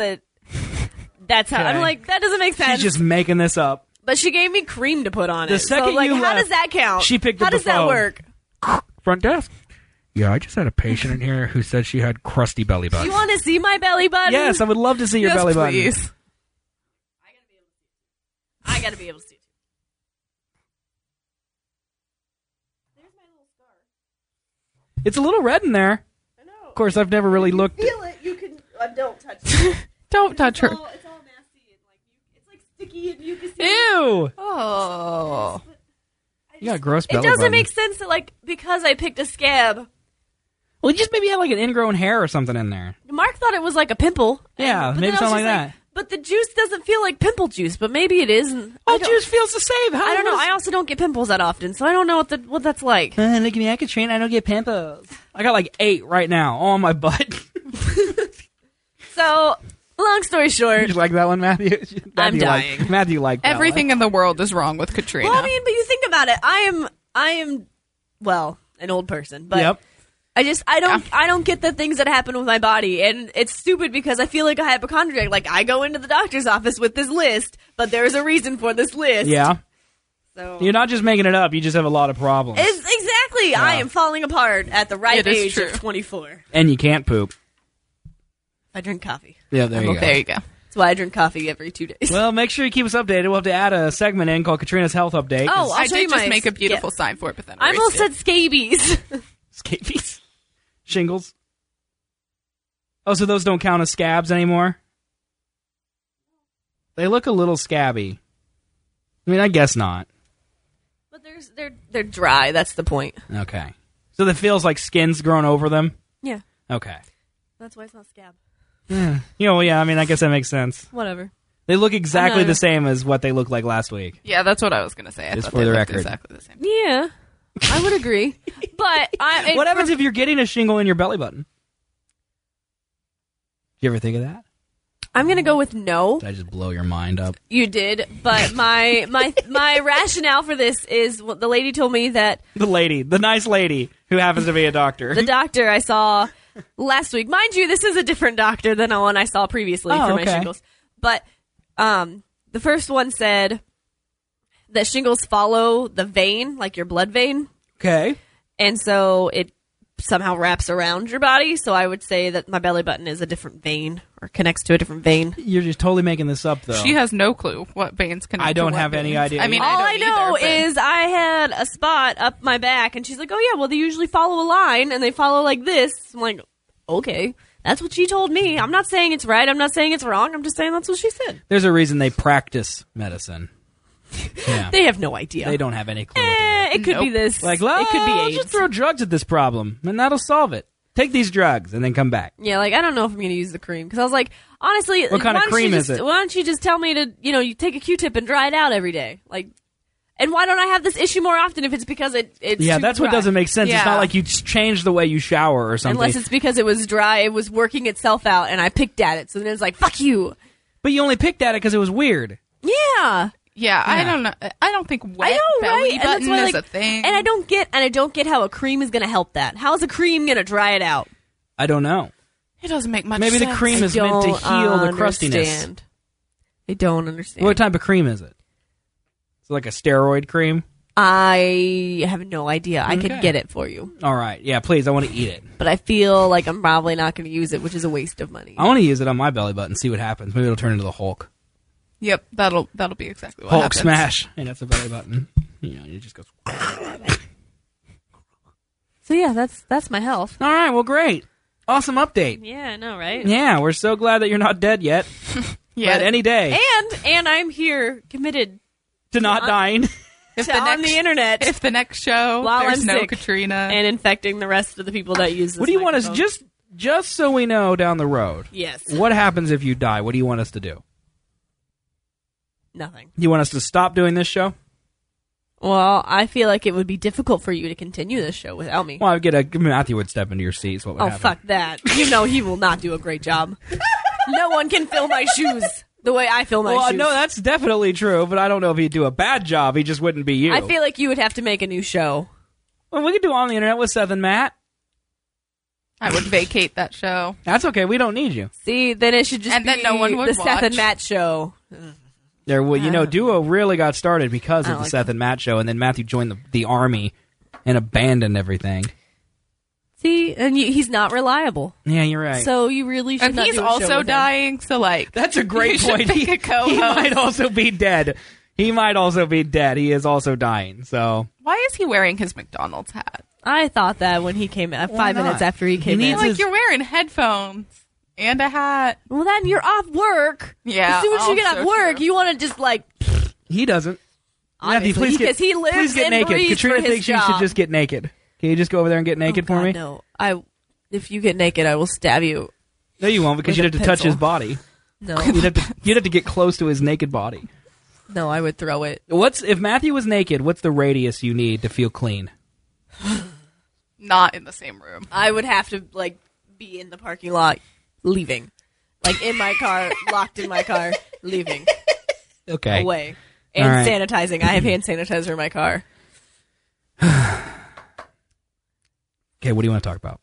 C: that's how.
B: Okay.
C: I'm like, that doesn't make sense.
B: She's just making this up.
C: But she gave me cream to put on it.
B: The second
C: so, like,
B: you
C: how
B: left,
C: does that count?
B: she picked
C: how
B: up the
C: does that
B: phone.
C: work?
B: Front desk. Yeah, I just had a patient in here who said she had crusty belly button.
C: You want to see my belly button?
B: Yes, I would love to see your
D: Yes,
B: belly button.
D: please.
C: I gotta be able to see it. There's my little scar.
B: It's a little red in there.
C: I know.
B: Of course, I've never really looked.
C: Feel it. You can. Don't touch it.
D: Don't touch her.
C: It's all nasty and it's like sticky and you can see.
B: Ew!
D: Oh.
B: You got a gross
C: It
B: belly
C: doesn't
B: button.
C: make sense that because I picked a scab.
B: Well, you just maybe had like an ingrown hair or something in there.
C: Mark thought it was like a pimple.
B: Yeah,
C: But
B: maybe
C: then I was
B: something
C: just
B: like that.
C: But the juice doesn't feel like pimple juice, but maybe it is. And
B: Oh, juice feels the same.
C: I don't know. I also don't get pimples that often, so I don't know what that's like.
B: Look at me, I can train. I don't get pimples. I got like 8 right now, all on my butt.
C: So, long story short,
B: You like that one, Matthew?
C: I'm dying.
B: Matthew liked that
D: Everything in the world is wrong with Katrina.
C: well, I mean, but you think about it. I am, well, an old person, but
B: Yep.
C: I don't get the things that happen with my body, and it's stupid because I feel like a hypochondriac. Like, I go into the doctor's office with this list, but there's a reason for this list.
B: Yeah.
C: So
B: You're not just making it up. You just have a lot of problems.
C: exactly. I am falling apart at the right
D: It is
C: age
D: true.
C: of 24.
B: And you can't poop.
C: I drink coffee.
B: Yeah, there you go.
D: There you go.
C: That's why I drink coffee every 2 days.
B: Well, make sure you keep us updated. We'll have to add a segment in called Katrina's Health Update.
C: Oh, I'll
D: I
C: show you
D: did just
C: my
D: make a beautiful sign for it, but then
C: I almost
D: erased
C: said scabies.
B: Scabies. Shingles. Oh, so those don't count as scabs anymore? They look a little scabby. I mean, I guess not.
C: But they're dry. That's the point.
B: Okay. So that feels like skin's grown over them?
C: Yeah.
B: Okay.
C: That's why it's not scab.
B: Yeah, I mean, I guess that makes sense.
C: Whatever.
B: They look exactly the same as what they looked like last week.
D: Yeah, that's what I was going to say. I
B: Just
D: thought
B: for
D: they
B: the
D: looked
B: record.
D: exactly the same.
C: Yeah, I would agree. But
B: What happens if you're getting a shingle in your belly button? You ever think of that?
C: I'm going to go with no.
B: Did I just blow your mind up?
C: You did, but my rationale for this is what the lady told me that
B: The nice lady who happens to be a doctor.
C: the doctor I saw last week. Mind you, this is a different doctor than the one I saw previously for my shingles. But the first one said that shingles follow the vein, like your blood vein.
B: Okay.
C: And so it somehow wraps around your body. So I would say that my belly button is a different vein or connects to a different vein.
B: You're just totally making this up, though.
D: She has no clue what veins connect
B: I don't
D: to what
B: have any
D: veins.
B: idea.
D: I mean,
C: All I
D: I don't
C: know
D: either, but-
C: is I had a spot up my back, and she's like, "Oh yeah, well they usually follow a line, and they follow like this." I'm like, "Okay, that's what she told me. I'm not saying it's right. I'm not saying it's wrong. I'm just saying that's what she said."
B: There's a reason they practice medicine. Yeah.
C: They have no idea.
B: They don't have any clue. What to
C: It could be
D: Nope.
C: this.
B: do. Like,
C: it could be
B: let's
C: AIDS.
B: just throw drugs at this problem, and that'll solve it. Take these drugs, and then come back.
C: Yeah, like I don't know if I'm going to use the cream because I was like, honestly,
B: What kind of cream is it?
C: Why don't you just tell me to, you take a Q-tip and dry it out every day, like. And why don't I have this issue more often if it's because it's
B: Yeah,
C: too
B: that's what
C: dry?
B: doesn't make sense. It's
D: Yeah.
B: not like you change the way you shower or something.
C: Unless it's because it was dry, it was working itself out, and I picked at it. So then it's like, fuck you.
B: But you only picked at it because it was weird.
C: Yeah.
D: Yeah, I don't know. I don't think wet
C: I know,
D: belly
C: right? And that's
D: button
C: why,
D: is
C: like,
D: a thing.
C: And I don't get how a cream is going to help that. How is a cream going to dry it out?
B: I don't know.
D: It doesn't make much
B: Maybe
D: sense.
B: the cream is meant to heal the crustiness.
C: I don't understand.
B: What type of cream is it? Is it like a steroid cream?
C: I have no idea. I
B: Okay.
C: could get it for you.
B: All right. Yeah, please. I want to eat it.
C: But I feel like I'm probably not going to use it, which is a waste of money.
B: I want to use it on my belly button, see what happens. Maybe it'll turn into the Hulk.
D: Yep, that'll be exactly what
B: Hulk
D: happens.
B: smash. And that's a belly button. It just goes.
C: So yeah, that's my health.
B: All right. Well, great. Awesome update.
C: Yeah, I know, right?
B: Yeah, we're so glad that you're not dead yet.
D: Yeah,
B: But any day
C: And I'm here committed
B: to not dying.
D: if
C: to on the internet
D: if the next show
C: While
D: there's
C: I'm
D: no
C: sick.
D: Katrina,
C: and infecting the rest of the people that use this.
B: What do you want us
C: microphone.
B: just so we know down the road?
C: Yes.
B: What happens if you die? What do you want us to do?
C: Nothing.
B: You want us to stop doing this show?
C: Well, I feel like it would be difficult for you to continue this show without me.
B: Well, Matthew would step into your seat. Is what would
C: Oh,
B: happen.
C: fuck that. You know he will not do a great job. No one can fill my shoes the way I fill my
B: Well,
C: shoes.
B: no, that's definitely true, but I don't know if he'd do a bad job. He just wouldn't be you.
C: I feel like you would have to make a new show.
B: Well, we could do On the Internet with Seth and Matt.
D: I would vacate that show.
B: That's okay. We don't need you.
C: See, then it should just
D: And
C: be
D: then no one would
C: the Seth and
D: watch.
C: Matt show.
B: There, well, Duo really got started because
C: I
B: of the
C: like
B: Seth and Matt show, and then Matthew joined the army and abandoned everything.
C: See, and he's not reliable.
B: Yeah, you're right.
C: So you really should
D: And
C: not
D: he's
C: do a show
D: also
C: with him.
D: dying, so like
B: That's a great
D: you should
B: point.
D: pick a co-host.
B: He might also be dead. He might also be dead. He is also dying. So
D: Why is he wearing his McDonald's hat?
C: I thought that when he came in, 5
B: not?
C: minutes after he came
B: needs
C: in.
B: his-
D: Like you're wearing headphones and a hat.
C: Well, then you're off work.
D: Yeah,
C: As soon as you get
D: also
C: off work,
D: true.
C: you want to just like.
B: he doesn't. Matthew,
C: Obviously,
B: please get,
C: because he lives
B: please get
C: and
B: naked.
C: breathes
B: Katrina
C: for his
B: thinks you should
C: job.
B: just get naked. Can you just go over there and get naked for
C: God,
B: me?
C: No, if you get naked, I will stab you.
B: No, you won't, because
C: With
B: you'd
C: a
B: have to touch
C: pencil.
B: his body.
C: No,
B: You'd have to get close to his naked body.
C: no, I would throw it.
B: If Matthew was naked? What's the radius you need to feel clean?
D: Not in the same room.
C: I would have to like be in the parking lot, leaving, like in my car, locked in my car, leaving
B: Okay.
C: away, and
B: All right.
C: sanitizing. I have hand sanitizer in my car.
B: Okay, what do you want to talk about?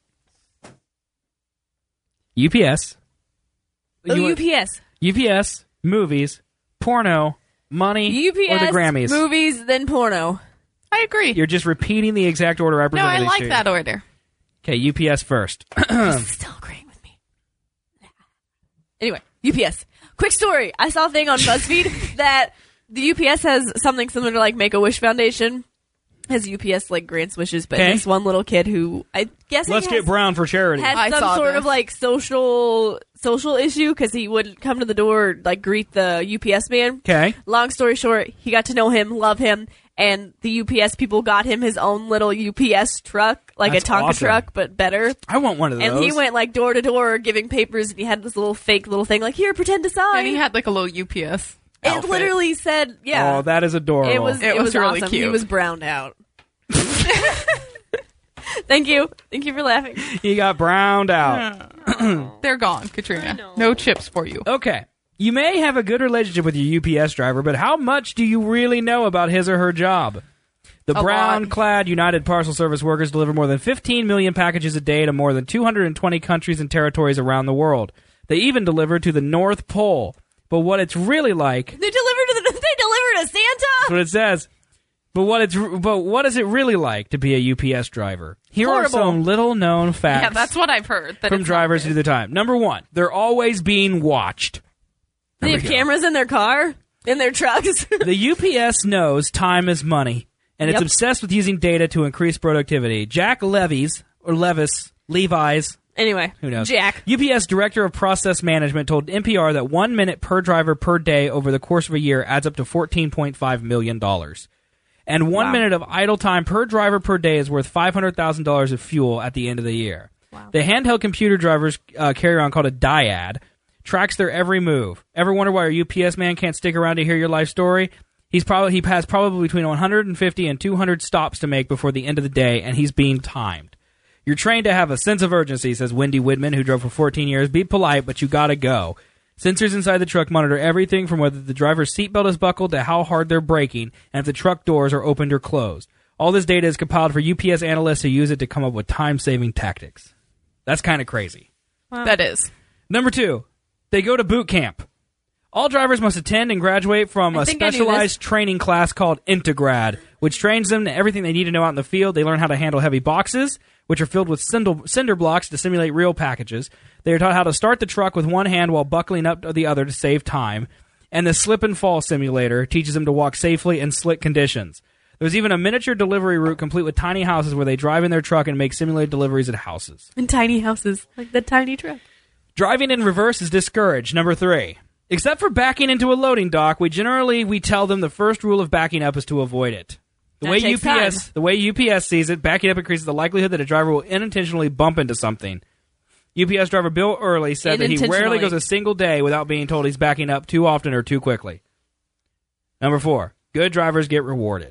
B: UPS.
C: UPS.
B: UPS, movies, porno, money,
C: UPS,
B: or the Grammys.
C: movies, then porno.
D: I agree.
B: You're just repeating the exact order I
D: No,
B: presented
D: I
B: these
D: like
B: to you.
D: that order.
B: Okay, UPS first.
C: Still agreeing with me. Anyway, UPS. Quick story. I saw a thing on BuzzFeed that the UPS has something similar to like Make-A-Wish Foundation. Has UPS like grants wishes, but
B: Okay.
C: this one little kid who I guess
B: Let's get brown for charity.
C: had
D: I
C: some
D: saw
C: sort
D: this.
C: of like social issue because he wouldn't come to the door like greet the UPS man.
B: Okay.
C: Long story short, he got to know him, love him, and the UPS people got him his own little UPS truck, like
B: That's
C: a Tonka
B: awesome.
C: truck, but better.
B: I want one of those.
C: And he went like door to door giving papers, and he had this little fake little thing, like, here, pretend to sign.
D: And he had like a little UPS
C: it
D: outfit.
C: literally said, yeah.
B: Oh, that is adorable.
C: It was
D: really
C: awesome.
D: cute.
C: He was browned out. Thank you for laughing.
B: He got browned out.
D: They're gone, Katrina. No chips for you.
B: Okay. You may have a good relationship with your UPS driver, but how much do you really know about his or her job? The
D: A lot.
B: brown-clad United Parcel Service workers deliver more than 15 million packages a day to more than 220 countries and territories around the world. They even deliver to the North Pole. But what it's really like...
C: They delivered to Santa?
B: That's what it says. But what is it really like to be a UPS driver? Here
C: Horrible.
B: are some little-known facts
D: Yeah, that's what I've heard. That
B: from
D: it's not
B: drivers who
D: good.
B: do the time. Number one, they're always being watched.
C: They
B: There
C: have
B: we go.
C: cameras in their car? In their trucks?
B: The UPS knows time is money, and it's
C: Yep.
B: obsessed with using data to increase productivity. Jack Levi's,
C: Anyway,
B: who knows?
C: Jack.
B: UPS Director of Process Management told NPR that 1 minute per driver per day over the course of a year adds up to $14.5 million. And 1 minute of idle time per driver per day is worth $500,000 of fuel at the end of the year.
C: Wow.
B: The handheld computer drivers carry around called a Dyad tracks their every move. Ever wonder why your UPS man can't stick around to hear your life story? He has probably between 150 and 200 stops to make before the end of the day, and he's being timed. You're trained to have a sense of urgency, says Wendy Widman, who drove for 14 years. Be polite, but you gotta go. Sensors inside the truck monitor everything from whether the driver's seatbelt is buckled to how hard they're braking, and if the truck doors are opened or closed. All this data is compiled for UPS analysts who use it to come up with time-saving tactics. That's kind of crazy.
D: That is.
B: Number 2, they go to boot camp. All drivers must attend and graduate from a
C: think I knew
B: specialized training class called Integrad, which trains them to everything they need to know out in the field. They learn how to handle heavy boxes, which are filled with cinder blocks to simulate real packages. They are taught how to start the truck with one hand while buckling up to the other to save time. And the slip and fall simulator teaches them to walk safely in slick conditions. There's even a miniature delivery route complete with tiny houses where they drive in their truck and make simulated deliveries at houses.
C: In tiny houses, like the tiny truck.
B: Driving in reverse is discouraged. Number 3. Except for backing into a loading dock, we tell them the first rule of backing up is to avoid it. The way UPS sees it, backing up increases the likelihood that a driver will unintentionally bump into something. UPS driver Bill Early said that he rarely goes a single day without being told he's backing up too often or too quickly. Number 4. Good drivers get rewarded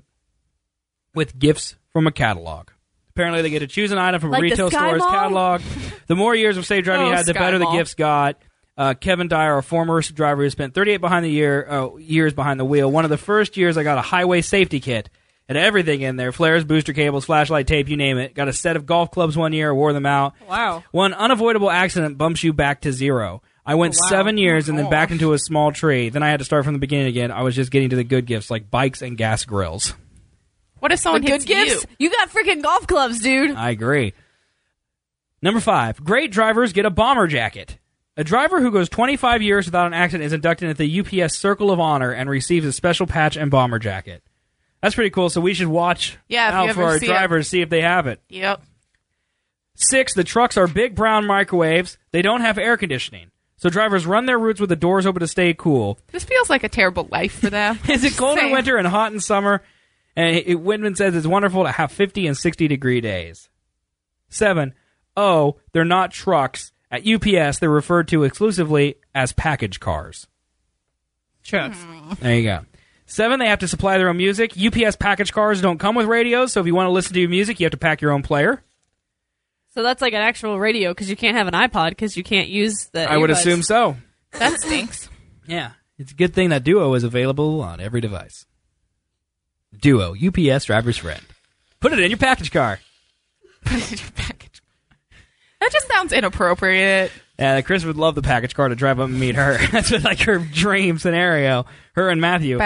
B: with gifts from a catalog. Apparently, they get to choose an item from a
C: Like the
B: retail
C: Sky
B: store's
C: Mall?
B: catalog. The more years of safe driving you had, the
D: Sky
B: better the
D: Mall.
B: gifts got. Kevin Dyer, a former driver who spent 38 years behind the wheel. One of the first years, I got a highway safety kit. Had everything in there. Flares, booster cables, flashlight tape, you name it. Got a set of golf clubs one year, wore them out.
C: Wow.
B: One unavoidable accident bumps you back to 0. I went 7 years and then backed into a small tree. Then I had to start from the beginning again. I was just getting to the good gifts like bikes and gas grills.
D: What if someone
C: The
D: hits
C: good gifts? You got freaking golf clubs, dude.
B: I agree. Number 5. Great drivers get a bomber jacket. A driver who goes 25 years without an accident is inducted into the UPS Circle of Honor and receives a special patch and bomber jacket. That's pretty cool, so we should watch
D: Yeah, if you
B: out
D: ever
B: for our
D: see
B: drivers, see if they have it.
D: you? Yep.
B: 6. The trucks are big brown microwaves. They don't have air conditioning. So drivers run their routes with the doors open to stay cool.
D: This feels like a terrible life for them.
B: Is it cold in
D: Same.
B: winter and hot in summer? And Whitman says it's wonderful to have 50 and 60-degree days. 7. Oh, they're not trucks. At UPS, they're referred to exclusively as package cars.
C: Trucks.
B: There you go. 7, they have to supply their own music. UPS package cars don't come with radios, so if you want to listen to your music, you have to pack your own player.
C: So that's like an actual radio because you can't have an iPod because you can't use the
B: I would
C: earbuds.
B: assume so.
D: That stinks.
B: Yeah. It's a good thing that Duo is available on every device. Duo, UPS driver's friend. Put it in your package car.
D: Put it in your package. That just sounds inappropriate.
B: Yeah, Chris would love the package car to drive up and meet her. That's like her dream scenario. Her and Matthew.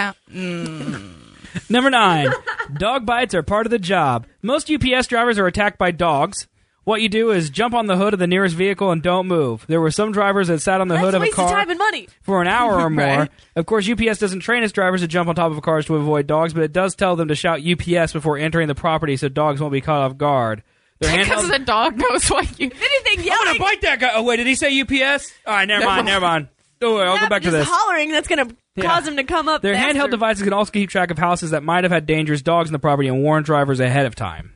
B: Number 9. Dog bites are part of the job. Most UPS drivers are attacked by dogs. What you do is jump on the hood of the nearest vehicle and don't move. There were some drivers that sat on the
C: That's
B: hood of a
C: a waste of
B: car
C: time and money.
B: for an hour or more.
D: Right.
B: Of course, UPS doesn't train its drivers to jump on top of cars to avoid dogs, but it does tell them to shout UPS before entering the property so dogs won't be caught off guard. Their
D: Because
B: handheld-
D: the dog knows what you...
C: Anything
B: I'm
C: yelling.
B: gonna bite that guy. Oh wait, did he say UPS? All right, never mind. Oh, I'll go back to
C: just
B: this.
C: hollering. That's gonna cause them to come up
B: Their
C: faster.
B: handheld devices can also keep track of houses that might have had dangerous dogs in the property and warn drivers ahead of time.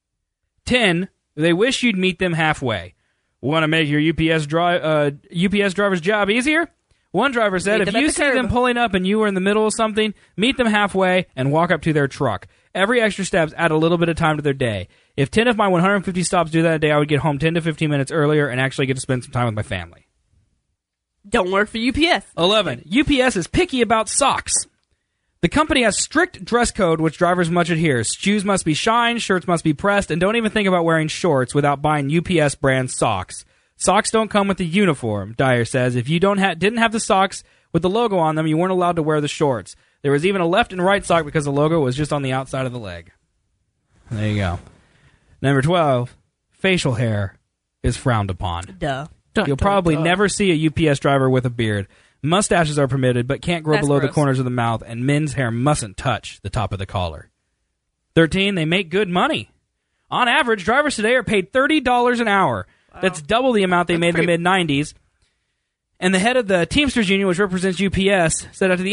B: 10. They wish you'd meet them halfway. Want to make your UPS driver's job easier? One driver said,
C: Meet
B: if
C: them at
B: you
C: the
B: see
C: curb.
B: them pulling up and you were in the middle of something, meet them halfway and walk up to their truck. Every extra steps add a little bit of time to their day. If 10 of my 150 stops do that a day, I would get home 10 to 15 minutes earlier and actually get to spend some time with my family.
C: Don't work for UPS.
B: 11. UPS is picky about socks. The company has strict dress code, which drivers must adhere. Shoes must be shined, shirts must be pressed, and don't even think about wearing shorts without buying UPS brand socks. Socks don't come with the uniform, Dyer says. If you didn't have the socks with the logo on them, you weren't allowed to wear the shorts. There was even a left and right sock because the logo was just on the outside of the leg. There you go. Number 12. Facial hair is frowned upon.
C: Duh.
B: You'll probably never see a UPS driver with a beard. Mustaches are permitted, but can't grow
C: That's
B: below the
C: gross.
B: corners of the mouth, and men's hair mustn't touch the top of the collar. 13, they make good money. On average, drivers today are paid $30 an hour. Wow. That's double the amount they made in the mid-'90s. And the head of the Teamsters Union, which represents UPS, said at the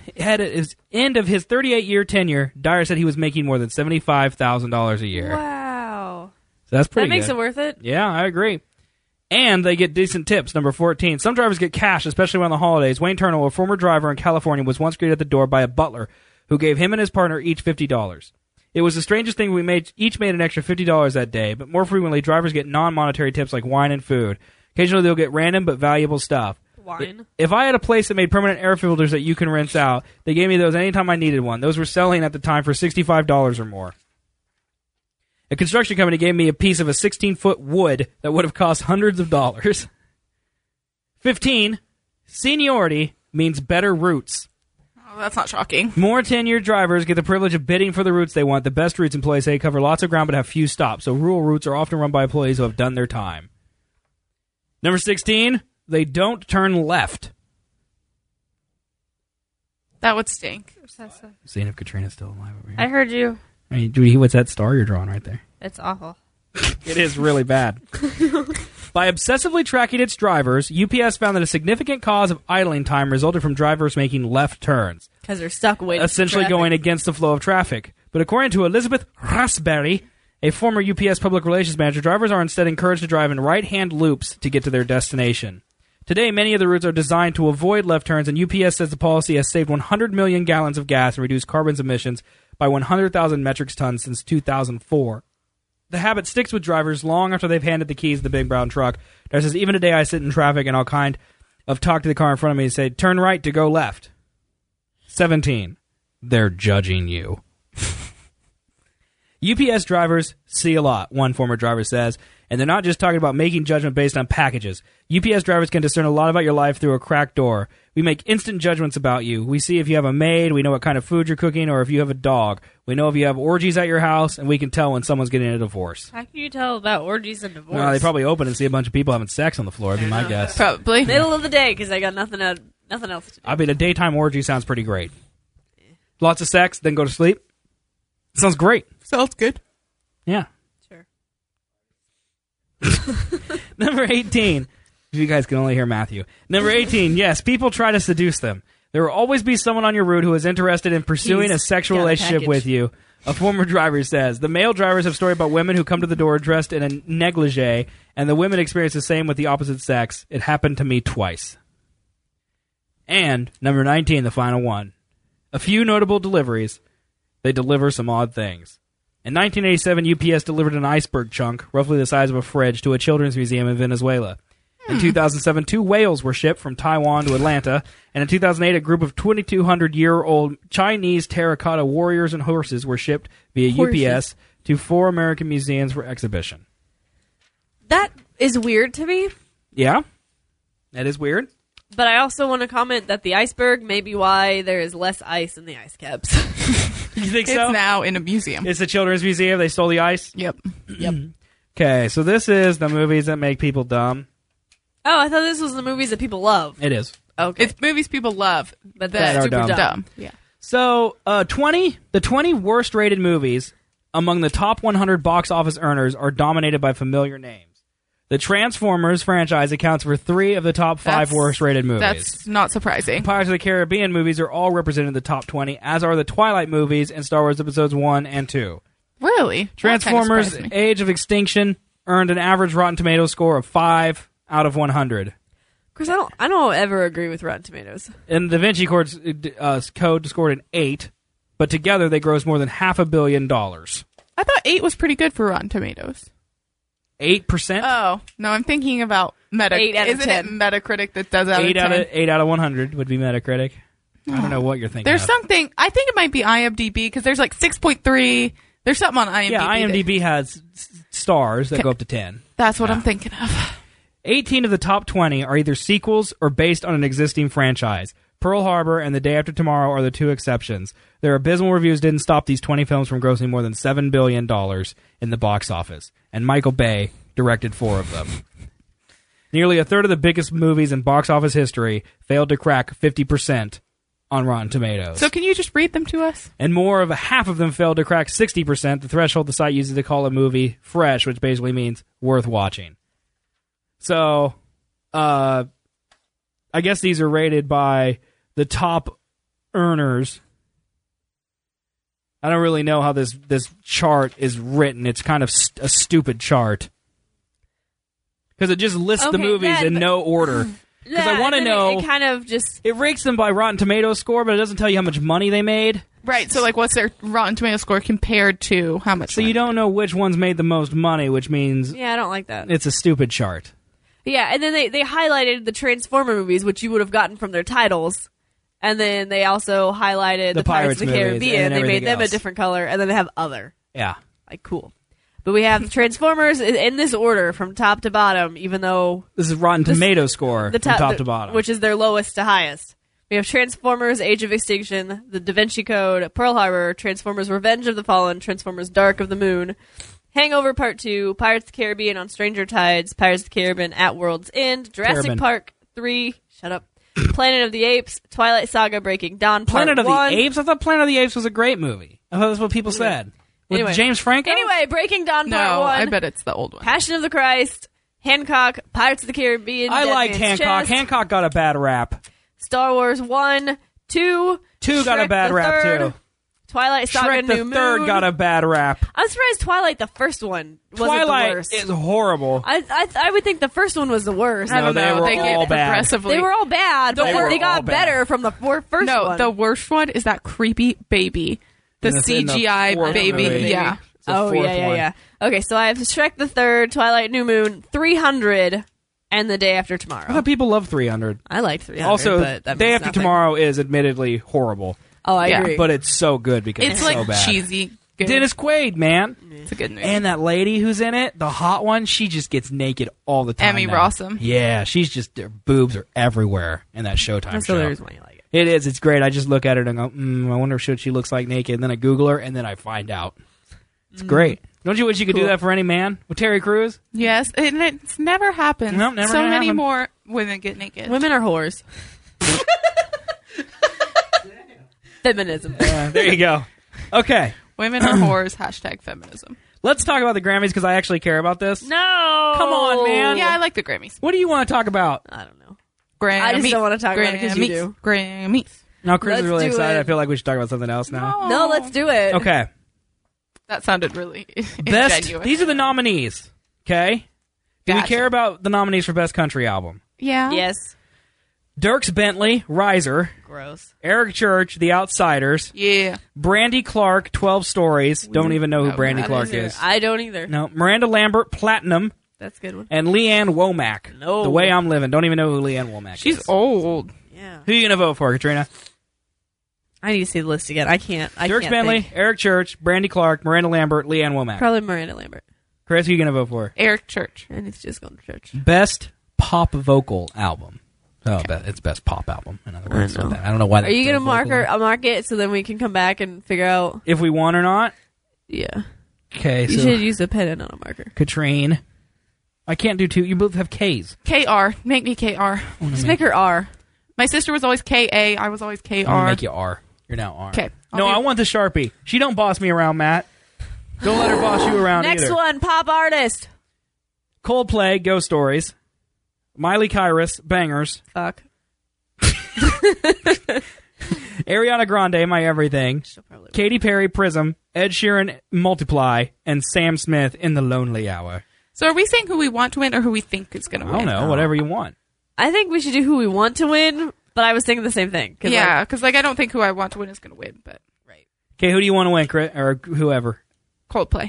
B: end of his 38-year tenure, Dyer said he was making more than $75,000 a year.
C: Wow.
B: So that's pretty
C: That makes
B: good.
C: it worth it.
B: Yeah, I agree. And they get decent tips. Number 14. Some drivers get cash, especially around the holidays. Wayne Turnell, a former driver in California, was once greeted at the door by a butler who gave him and his partner each $50. It was the strangest thing. Each made an extra $50 that day, but more frequently, drivers get non-monetary tips like wine and food. Occasionally, they'll get random but valuable stuff.
C: Wine.
B: If I had a place that made permanent air filters that you can rinse out, they gave me those anytime I needed one. Those were selling at the time for $65 or more. A construction company gave me a piece of a 16-foot wood that would have cost hundreds of dollars. 15. Seniority means better routes.
D: Oh, that's not shocking.
B: More tenured drivers get the privilege of bidding for the routes they want. The best routes employees say cover lots of ground but have few stops, so rural routes are often run by employees who have done their time. Number 16. They don't turn left.
D: That would stink.
B: Seeing if Katrina's still alive over here.
C: I heard you.
B: I mean, Judy, what's that star you're drawing right there?
C: It's awful.
B: It is really bad. By obsessively tracking its drivers, UPS found that a significant cause of idling time resulted from drivers making left turns,
C: Because they're stuck waiting
B: essentially
C: for traffic.
B: going against the flow of traffic. But according to Elizabeth Raspberry, a former UPS public relations manager, drivers are instead encouraged to drive in right-hand loops to get to their destination. Today, many of the routes are designed to avoid left turns, and UPS says the policy has saved 100 million gallons of gas and reduced carbon emissions by 100,000 metric tons since 2004. The habit sticks with drivers long after they've handed the keys to the big brown truck. There says, even today I sit in traffic and I'll kind of talk to the car in front of me and say, turn right to go left. 17. They're judging you. UPS drivers see a lot, one former driver says, and they're not just talking about making judgment based on packages. UPS drivers can discern a lot about your life through a cracked door. We make instant judgments about you. We see if you have a maid, we know what kind of food you're cooking, or if you have a dog. We know if you have orgies at your house, and we can tell when someone's getting a divorce.
C: How can you tell about orgies and divorce?
B: Well, they probably open and see a bunch of people having sex on the floor, would be my guess.
D: Probably.
C: Middle of the day, because I got nothing else to do.
B: I mean, a daytime orgy sounds pretty great. Lots of sex, then go to sleep. Sounds great.
D: Sounds good.
B: Yeah.
C: Sure.
B: Number 18. You guys can only hear Matthew. Number 18. Yes, people try to seduce them. There will always be someone on your route who is interested in pursuing a sexual
C: got a
B: relationship
C: package.
B: with you. A former driver says. The male drivers have stories about women who come to the door dressed in a negligee, and the women experience the same with the opposite sex. It happened to me twice. And number 19, the final one. A few notable deliveries. They deliver some odd things. In 1987, UPS delivered an iceberg chunk, roughly the size of a fridge, to a children's museum in Venezuela. In 2007, 2 whales were shipped from Taiwan to Atlanta, and in 2008, a group of 2,200-year-old Chinese terracotta warriors and horses were shipped via UPS to 4 American museums for exhibition.
C: That is weird to me,
B: Yeah? That is weird.
C: but I also want to comment that the iceberg may be why there is less ice in the ice caps.
B: You think
D: It's
B: so?
D: now in a museum.
B: It's a children's museum. They stole the ice?
D: Yep.
B: Okay, so this is the movies that make people dumb.
C: Oh, I thought this was the movies that people love.
B: It is.
C: Okay.
D: It's movies people love,
C: But
D: that
C: that
B: are
D: super
B: dumb.
D: dumb. Yeah.
B: So, the 20 worst-rated movies among the top 100 box office earners are dominated by familiar names. The Transformers franchise accounts for 3 of the top 5 worst-rated movies.
D: That's not surprising.
B: Pirates of the Caribbean movies are all represented in the top 20, as are the Twilight movies and Star Wars Episodes 1 and 2.
D: Really?
B: Transformers
D: That kinda surprised me.
B: Age of Extinction earned an average Rotten Tomatoes score of 5 out of 100.
C: Of course, I don't ever agree with Rotten Tomatoes.
B: And Da Vinci Code's, Code scored an 8, but together they grossed more than $500 million.
D: I thought 8 was pretty good for Rotten Tomatoes.
B: 8%?
D: Oh, no, I'm thinking about
C: 8 out of
D: Isn't
C: 10.
D: it Metacritic that does out
B: 8
D: of 10?
B: 8 out of 100 would be Metacritic. I don't know what you're thinking
D: There's
B: of.
D: something, I think it might be IMDb, because there's like 6.3. There's something on IMDb.
B: Yeah, IMDb has stars that
D: Okay.
B: go up to 10.
D: That's what I'm thinking of.
B: 18 of the top 20 are either sequels or based on an existing franchise. Pearl Harbor and The Day After Tomorrow are the 2 exceptions. Their abysmal reviews didn't stop these 20 films from grossing more than $7 billion in the box office, and Michael Bay directed 4 of them. Nearly a third of the biggest movies in box office history failed to crack 50% on Rotten Tomatoes.
D: So can you just read them to us?
B: And more of half of them failed to crack 60%, the threshold the site uses to call a movie fresh, which basically means worth watching. So, I guess these are rated by the top earners. I don't really know how this chart is written. It's kind of a stupid chart. Because it just lists the
C: Okay,
B: movies in no order. Because I want to know...
C: It kind of just...
B: It ranks them by Rotten Tomatoes score, but it doesn't tell you how much money they made.
D: Right, so like what's their Rotten Tomato score compared to how much?
B: So you don't know which ones made the most money, which means
C: Yeah, I don't like that.
B: it's a stupid chart.
C: Yeah, and then they highlighted the Transformer movies, which you would have gotten from their titles. And then they also highlighted the Pirates of the
B: movies
C: Caribbean.
B: and
C: They made
B: everything
C: them
B: else.
C: a different color, and then they have other.
B: Yeah.
C: Like, cool. But we have Transformers in this order from top to bottom, even though...
B: This is Rotten Tomato score
C: the
B: from top to bottom.
C: Which is their lowest to highest. We have Transformers Age of Extinction, The Da Vinci Code, Pearl Harbor, Transformers Revenge of the Fallen, Transformers Dark of the Moon, Hangover Part 2, Pirates of the Caribbean on Stranger Tides, Pirates of the Caribbean at World's End, Jurassic
B: Caribbean.
C: Park 3, shut up, Planet of the Apes, Twilight Saga Breaking Dawn Part
B: Planet of
C: 1.
B: the Apes? I thought Planet of the Apes was a great movie. I thought that's what people said. With
C: Anyway.
B: James Franco?
C: Anyway, Breaking Dawn
D: No,
C: Part 1,
D: I bet it's the old one.
C: Passion of the Christ, Hancock, Pirates of the Caribbean,
B: I
C: Dead
B: liked
C: Man's
B: Hancock.
C: Chest,
B: Hancock got a bad rap.
C: Star Wars 1, 2,
B: 2 got a
C: Shrek
B: bad
C: the
B: rap,
C: Third,
B: too.
C: Twilight Saga
B: Shrek the
C: New
B: Third
C: Moon.
B: got a bad rap.
C: I'm surprised Twilight, the first one, wasn't the
B: Twilight
C: worst.
B: is horrible.
C: I would think the first one was the worst.
B: No,
D: I don't
B: they
D: know.
B: were
D: They get
B: all bad.
D: progressively.
C: They were all bad, but
B: They were
C: they
B: all
C: got
B: bad.
C: better from the first
D: No,
C: one.
D: the worst one is that creepy baby. The
B: In the
D: CGI
B: fourth
D: baby.
B: movie.
D: Yeah.
B: It's the
C: oh,
B: fourth
C: yeah.
B: one.
C: Okay, so I have Shrek the Third, Twilight New Moon, 300, and The Day After Tomorrow.
B: I thought people love 300.
C: I like 300.
B: Also,
C: but that
B: Day
C: means
B: After
C: nothing.
B: Tomorrow is admittedly horrible.
C: Oh, I
D: Yeah.
C: agree.
B: But it's so good because
D: It's
B: it's
D: like
B: so bad.
D: cheesy. Good.
B: Dennis Quaid, man.
D: It's a good movie.
B: And that lady who's in it, the hot one, she just gets naked all the time.
D: Emmy
B: now.
D: Rossum.
B: Yeah, she's just, her boobs are everywhere in that Showtime
C: That's
B: show.
C: the only reason why you like it.
B: It is. It's great. I just look at it and go, I wonder what she looks like naked. And then I Google her, and then I find out. It's great. Don't you wish you could do
C: Cool.
B: that for any man? With Terry Crews?
D: Yes, and it's never happened.
B: Nope, never
D: so
B: gonna
D: many
B: happen.
D: more women get naked.
C: Women are whores. Feminism.
B: There you go. Okay.
D: Women are whores. # feminism.
B: Let's talk about the Grammys because I actually care about this.
C: No!
B: Come on, man.
D: Yeah, I like the Grammys.
B: What do you want to talk about?
C: I don't know.
D: Grammys.
C: I just don't want to talk about it 'cause you do.
D: Grammys.
B: No, Chris is
C: Let's
B: really
C: do
B: excited.
C: it.
B: I feel like we should talk about something else now.
C: No, let's do it.
B: Okay.
D: That sounded really
B: Best.
D: ingenuous.
B: These are the nominees. Okay. Do we
D: Gotcha.
B: care about the nominees for Best Country Album?
D: Yeah.
C: Yes.
B: Dierks Bentley, Riser.
C: Gross.
B: Eric Church, The Outsiders.
D: Yeah.
B: Brandy Clark, 12 Stories. Don't even know who
D: No,
B: Brandy
D: that
B: Clark
D: is-
B: is.
C: I don't either.
B: No. Miranda Lambert, Platinum.
C: That's a good one.
B: And Leanne Womack.
C: No.
B: The Way I'm Living. Don't even know who Leanne Womack
D: She's
B: is.
D: old.
C: Yeah.
B: Who are you going to vote for, Katrina?
C: I need to see the list again. I can't.
B: Dierks
C: can't
B: Bentley,
C: think.
B: Eric Church, Brandy Clark, Miranda Lambert, Leanne Womack.
C: Probably Miranda Lambert.
B: Chris, who are you going to vote for?
D: Eric Church.
C: And it's just going to church.
B: Best Pop Vocal Album. Oh, it's Best Pop Album, in other words.
C: I know.
B: I don't know why.
C: Are you
B: going
C: going
B: to
C: to mark it so then we can come back and figure out?
B: If we won or not?
C: Yeah.
B: Okay,
C: You
B: so
C: should use a pen and not a marker.
B: Katrine. I can't do two. You both have K's.
D: KR. Make me KR.
C: Just make her R.
D: My sister was always KA. I was always KR.
B: I'm gonna make you R. You're now R.
D: 'Kay.
B: No, I want the Sharpie. She don't boss me around, Matt. Don't let her boss you around
C: Next
B: either.
C: one, pop artist.
B: Coldplay, Ghost Stories. Miley Cyrus, Bangers.
C: Fuck.
B: Ariana Grande, My Everything.
C: She'll probably win.
B: Katy Perry, Prism. Ed Sheeran, Multiply. And Sam Smith, In the Lonely Hour.
D: So are we saying who we want to win or who we think is going to
B: I
D: win?
B: don't know, whatever you want.
C: I think we should do who we want to win, but I was thinking the same thing.
D: Yeah, because I don't think who I want to win is going to win, but
B: Okay, who do you want to win, Chris? Or whoever?
D: Coldplay.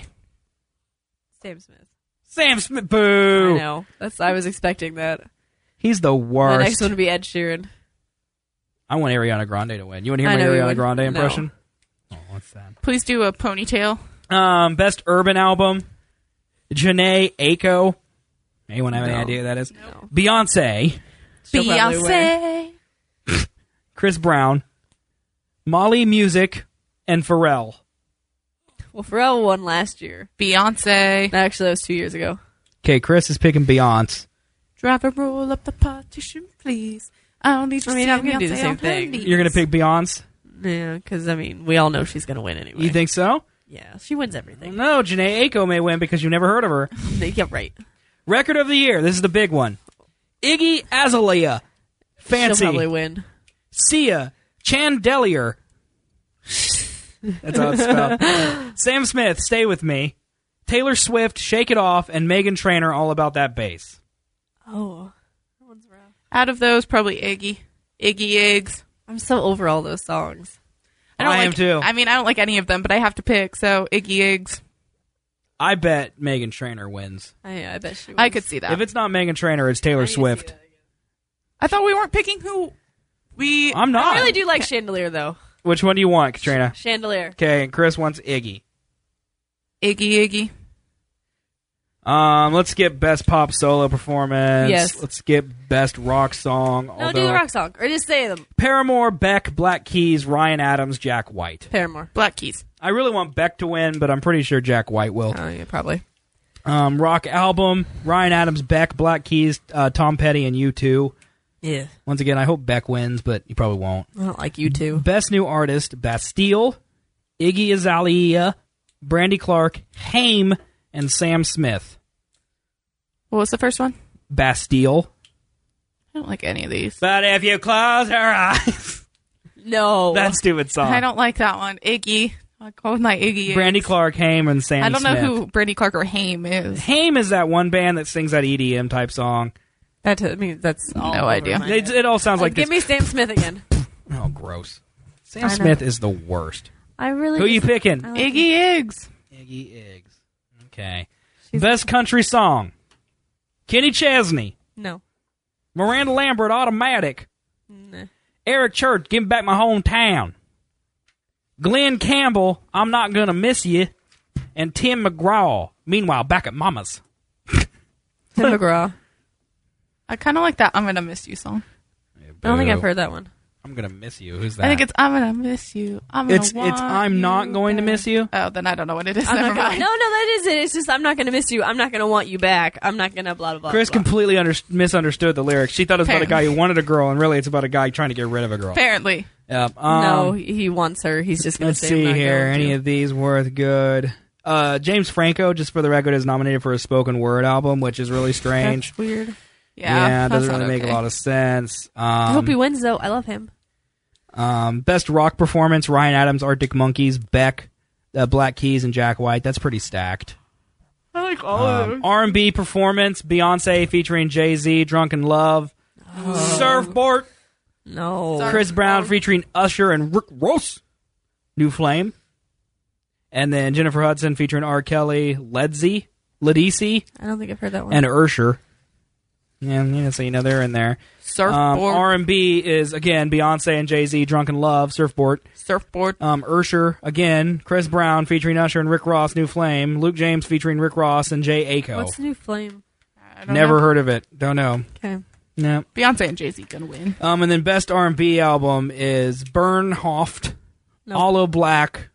C: Sam Smith.
B: Sam Smith, boo!
C: I know. I was expecting that.
B: He's the
C: The
B: worst.
C: next one would be Ed Sheeran.
B: I want Ariana Grande to win. You want to hear
C: I
B: my
C: know you
B: Ariana
C: would.
B: Grande
C: No.
B: impression? Oh, what's that?
D: Please do a ponytail.
B: Best urban album. Janae Aiko. Anyone have any
C: No.
B: idea who that is?
C: No.
B: Beyonce.
C: She'll probably win.
D: Beyonce.
B: Chris Brown. Molly Music. And Pharrell.
C: Well, Pharrell won last year.
D: Beyonce.
C: Actually, that was 2 years ago.
B: Okay, Chris is picking Beyonce.
D: Driver, roll up the partition, please. I don't need to
C: I mean,
D: see
C: I'm gonna do
D: Beyonce
C: the same
D: on her
C: thing.
D: knees.
B: You're going to pick Beyonce?
C: Yeah, because, we all know she's going to win anyway.
B: You think so?
C: Yeah, she wins everything.
B: No, Janae Aiko may win because you never heard of her.
C: Yeah, right.
B: Record of the year. This is the big one. Iggy Azalea. Fancy.
C: She'll probably win.
B: Sia. Chandelier. That's how it's spelled. Sam Smith, Stay With Me. Taylor Swift, Shake It Off. And Meghan Trainor, All About That Bass.
C: Oh, that one's rough.
D: Out of those, probably Iggy. Iggy Iggs.
C: I'm so over all those songs.
B: I am too.
D: I don't like any of them, but I have to pick, so Iggy Iggs.
B: I bet Meghan Trainor wins.
C: I bet she wins.
D: I could see that.
B: If it's not Meghan Trainor, it's Taylor Swift.
D: I thought we weren't picking who we...
B: I'm not.
C: I really do like Chandelier, though.
B: Which one do you want, Katrina?
C: Chandelier.
B: Okay, and Chris wants Iggy.
D: Iggy.
B: Let's get best pop solo performance.
C: Yes.
B: Let's get best rock song.
C: No, do the rock song. Or just say them.
B: Paramore, Beck, Black Keys, Ryan Adams, Jack White.
C: Paramore.
D: Black Keys.
B: I really want Beck to win, but I'm pretty sure Jack White will.
C: Oh, yeah, probably.
B: Rock album, Ryan Adams, Beck, Black Keys, Tom Petty, and U2.
C: Yeah.
B: Once again, I hope Beck wins, but you probably won't.
C: I don't like you too.
B: Best new artist, Bastille, Iggy Azalea, Brandy Clark, Haim, and Sam Smith.
D: What was the first one?
B: Bastille.
D: I don't like any of these.
B: But if you close your eyes.
C: No.
B: That stupid song.
D: I don't like that one. Iggy. I'll go with my Iggy.
B: Brandy Clark, Haim, and Sam Smith.
D: I don't know who Brandy Clark or Haim is.
B: Haim is that one band that sings that EDM type song.
C: That's all
D: No
C: over
D: idea.
C: my head.
B: It all sounds like
C: Give
B: this.
C: me Sam Smith again.
B: Oh, gross. Sam
C: I know.
B: Smith is the worst.
C: I really.
B: Who you picking?
C: I like
D: Iggy Iggs.
B: Iggy Iggs. Okay. Best country song. Kenny Chesney.
C: No.
B: Miranda Lambert, Automatic.
C: Nah.
B: Eric Church, Give Me Back My Hometown. Glenn Campbell, I'm Not Gonna Miss You. And Tim McGraw, Meanwhile, Back at Mama's.
C: Tim McGraw.
D: I kind of like that I'm Gonna Miss You song.
C: I don't think I've heard that one.
B: I'm Gonna Miss You. Who's that?
D: I think it's I'm Gonna Miss You. I'm gonna
B: It's
D: want
B: I'm Not
D: you
B: Going to
D: back.
B: Miss You.
D: Oh, then I don't know what it is.
C: I'm
D: Never
C: not gonna,
D: mind.
C: no, that is it. It's just I'm not going to miss you. I'm not going to want you back. I'm not going to blah, blah, blah.
B: Chris
C: blah.
B: completely misunderstood the lyrics. She thought it was about a guy who wanted a girl, and really it's about a guy trying to get rid of a girl.
D: Apparently.
B: Yep.
C: No, he wants her. He's just going to
B: Let's
C: say
B: see
C: I'm not
B: here.
C: going
B: Any
C: to.
B: of these worth good? James Franco, just for the record, is nominated for a spoken word album, which is really strange.
C: That's weird.
D: Yeah.
B: it doesn't
D: that's
B: really
D: not
B: make a
D: okay.
B: lot of sense.
C: I hope he wins, though. I love him.
B: Best rock performance: Ryan Adams, Arctic Monkeys, Beck, Black Keys, and Jack White. That's pretty stacked.
C: I like all of them.
B: R&B performance: Beyonce featuring Jay-Z, Drunken Love, Surfboard,
C: No.
B: Chris Brown featuring Usher and Rick Ross, New Flame, and then Jennifer Hudson featuring R. Kelly, Ledisi,
C: I don't think I've heard that one.
B: and Usher. Yeah, so you know they're in there.
D: Surfboard.
B: R&B is again Beyonce and Jay-Z, Drunken Love, Surfboard.
D: Surfboard.
B: Usher again, Chris Brown featuring Usher and Rick Ross, New Flame. Luke James featuring Rick Ross and Jay Aiko.
C: What's the new flame?
D: I don't
B: Never
D: know.
B: heard of it. Don't know.
C: Okay.
B: No.
D: Beyonce and Jay-Z gonna win.
B: And then best R&B album is Bernhoft,
C: Nope.
B: Allo Black,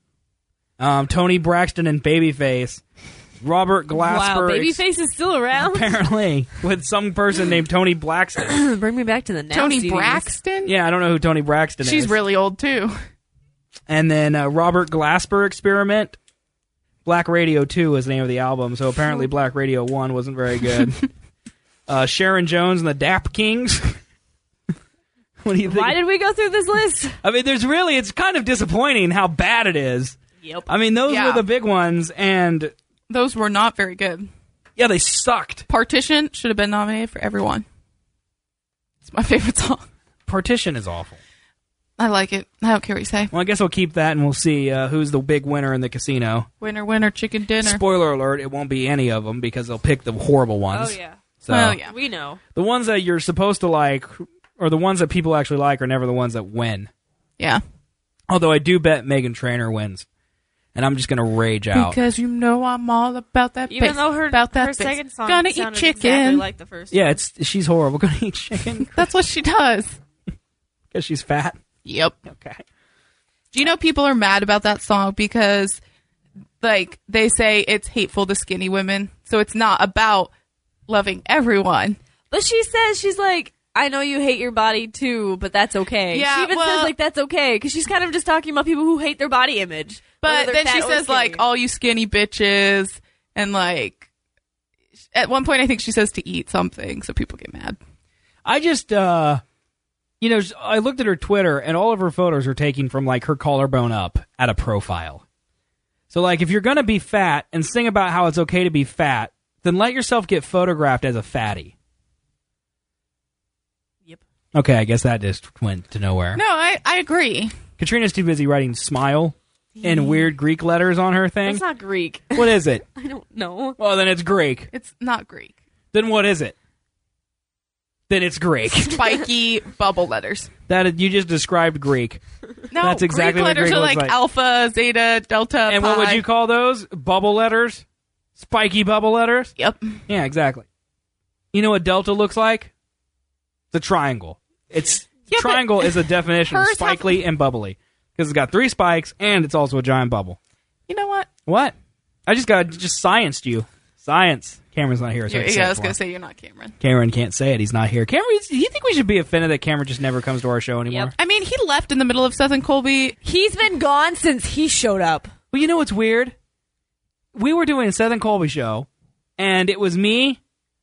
B: Tony Braxton and Babyface, Robert Glasper.
C: Wow, Babyface is still around?
B: Apparently, with some person named Tony Braxton.
C: Bring me back to the now
D: Tony
C: CDs.
D: Braxton?
B: Yeah, I don't know who Tony Braxton is.
D: She's really old too.
B: And then Robert Glasper Experiment, Black Radio 2 is the name of the album, so apparently Black Radio 1 wasn't very good. Sharon Jones and the Dap Kings. What do you think?
C: Why did we go through this list?
B: I mean, it's kind of disappointing how bad it is.
C: Yep.
B: I mean, those were the big ones, and
D: Those were not very good.
B: yeah, they sucked.
D: Partition should have been nominated for everyone. It's my favorite song.
B: Partition is awful.
D: I like it. I don't care what you say.
B: Well, I guess we'll keep that, and we'll see who's the big winner in the casino.
D: Winner, winner, chicken dinner.
B: Spoiler alert, it won't be any of them, because they'll pick the horrible ones.
C: Oh, yeah.
B: So,
D: Well, yeah.
C: We know.
B: the ones that you're supposed to like, or the ones that people actually like, are never the ones that win.
D: Yeah.
B: Although I do bet Meghan Trainor wins. And I'm just going to rage out.
D: Because you know I'm all about that
C: Even
D: bass,
C: though her
D: about that bass.
C: second song
D: Gonna eat
C: sounded
D: chicken.
C: exactly like the first
B: Yeah,
C: one.
B: she's horrible. Going to eat chicken
D: That's what she does.
B: because she's fat.
D: Yep.
B: Okay.
D: Do you know people are mad about that song because, like, they say it's hateful to skinny women, so it's not about loving everyone.
C: But she says, she's like, I know you hate your body too, but that's okay.
D: Yeah,
C: she even
D: well-
C: says, like, that's okay, because she's kind of just talking about people who hate their body image.
D: But
C: whether
D: then
C: they're
D: she
C: fat or
D: says, like,
C: skinny.
D: all you skinny bitches, and, like, at one point I think she says to eat something, so people get mad.
B: I just, I looked at her Twitter, and all of her photos are taken from, like, her collarbone up at a profile. So, like, if you're going to be fat and sing about how it's okay to be fat, then let yourself get photographed as a fatty.
C: Yep.
B: Okay, I guess that just went to nowhere.
D: No, I agree.
B: Katrina's too busy writing smile in weird Greek letters on her thing.
C: That's not Greek.
B: What is it?
C: I don't know.
B: Well, then it's Greek.
D: It's not Greek.
B: Then what is it? Then it's Greek.
D: Spiky bubble letters.
B: You just described Greek.
D: No,
B: That's exactly
D: Greek
B: what
D: letters
B: Greek
D: are
B: looks
D: like
B: like.
D: alpha, zeta, delta,
B: And what would
D: pi.
B: you call those? Bubble letters? Spiky bubble letters?
D: Yep.
B: Yeah, exactly. You know what delta looks like? The triangle.
D: Yeah, but
B: triangle is a definition of
D: hers have-
B: spikely and bubbly. Because it's got 3 spikes and it's also a giant bubble.
D: You know what?
B: What? I just scienced you. Science. Cameron's not here. So I can say
D: Yeah,
B: it
D: I was
B: for
D: going
B: him.
D: to say you're not Cameron.
B: Cameron can't say it. He's not here. Cameron, do you think we should be offended that Cameron just never comes to our show anymore?
C: Yep.
D: I mean, he left in the middle of Seth and Colby.
C: He's been gone since he showed up.
B: Well, you know what's weird? We were doing a Seth and Colby show, and it was me,